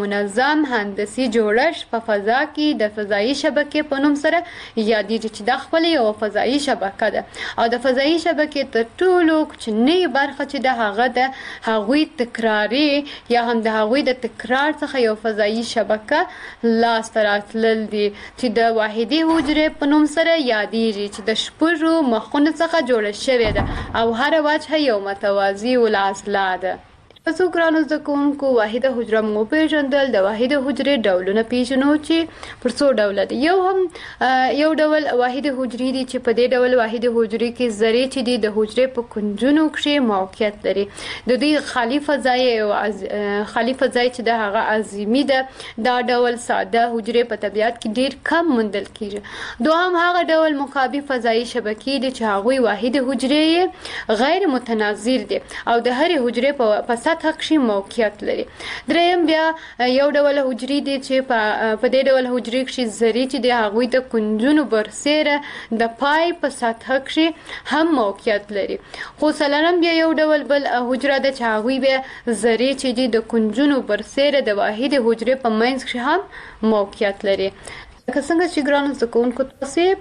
منظم هندسي جوړښت په فضا کې د فضایي شبکې په نوم سره یادېږي چې دا خپل یو فضایي شبکه ده او د فضایي شبکې تر ټولو کوچنۍ برخه چې د هغه د هغوی تکراري یا هم د هغوی د تکرار څخه یو فضایي شبکه لاسته راتلل دي چې د واحدي حجرې په نوم سره یادېږي چې د شپږو مخونو څخه جوړه شوې ده او هر وجه یو متوازي الاضلاع ده. تاسو ګرانو زده کوونکو واحده حجره مو پیژندل. د واحده حجرې ډولونه پیژنو چې پر څو ډوله دي. یو هم یو ډول واحده حجرې دي چې په دې ډول واحده حجرې کې ذرې چې دي د حجرې په کنجونو کې موقعیت لري. د دې خالی فضای او خالی فضای چې د هغه عظیمی ده دا ډول ساده حجرې په طبیعت کې ډیر کم موندل کیږي. دوهم هغه ډول مقابل فضایي شبکې دي چې هغه واحده حجرې غیر متناظر دي او د هرې حجرې په سطح کې موقعیت لري. دریم بیا یو ډول حجرې دي چې په دې ډول حجرې کې ذرې چې د هغوی د کنجونو برسېره د پای په سطح کې هم موقعیت لري. خو څلورم بیا یو ډول بل حجره ده چې هغوی بیا ذرې چې دي د کنجونو برسېره د واحدې حجرې په منځ کې هم موقعیت لري. لکه څنګه چې ګرانو زده کوونکو تاسو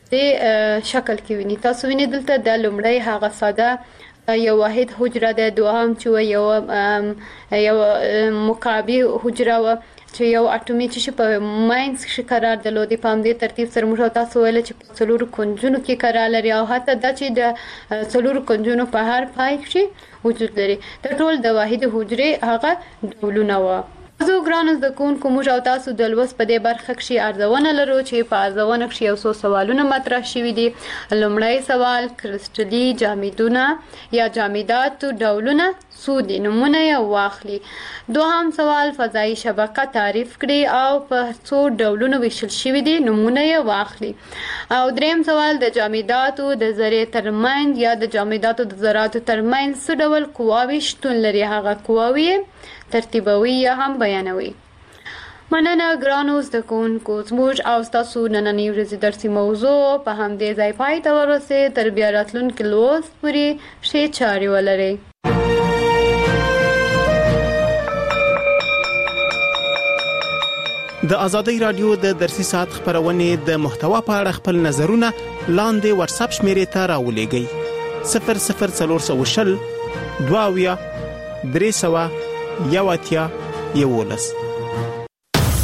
د شکل کې ویني، تاسو وینئ دلته د لومړی هغه ساده یو واحد حجره ده، دوهم چې یو یو مقابل حجره و چې یو اټومي چې په ماینز کې قرار درلودي. په همدې ترتیب سره موږ تاسو ویل چې په څلورو کنجونو کې قرار لري او حتی دا چې د څلورو کنجونو په هر پای کې وجود لري. د ټول د واحد حجرې هغه ډولونه و. زه ګرانو زده کوونکو موږ او تاسو د لوست په دې برخه کې ارزونه لرو چې په ارزونه کې یو څو سوالونه مطرح شوي دي. لومړی سوال کرسټلي جامدونه یا جامدات ډولونه څو دي، نمونه یې واخلي. دوهم سوال فضایي شبکه تعریف کړي او په څو ډولونو ویشل شوي دي، نمونه یې واخلي. او دریم سوال د جامداتو د ذرې ترمنځ یا د جامداتو د ذراتو ترمنځ څه ډول قواوې شتون لري، هغه قواوې ترتیبوي یا هم بیانوي. مننه ګرانو زده کوونکو، زموږ او ستاسو نننۍ ورځې درسي موضوع په همدې ځای پای ته ورسېد. تر بیا راتلونکي لوست پورې ښې چارې ولرئ. د ازادۍ رادیو د درسي ساعت خبرونه د محتوا په اړه خپل نظرونه لاندې واتس اپ شمیرې ته راولېږئ. صفر صفر څلور سوه شل دوه اویا درې سوه یو اتیا یولس.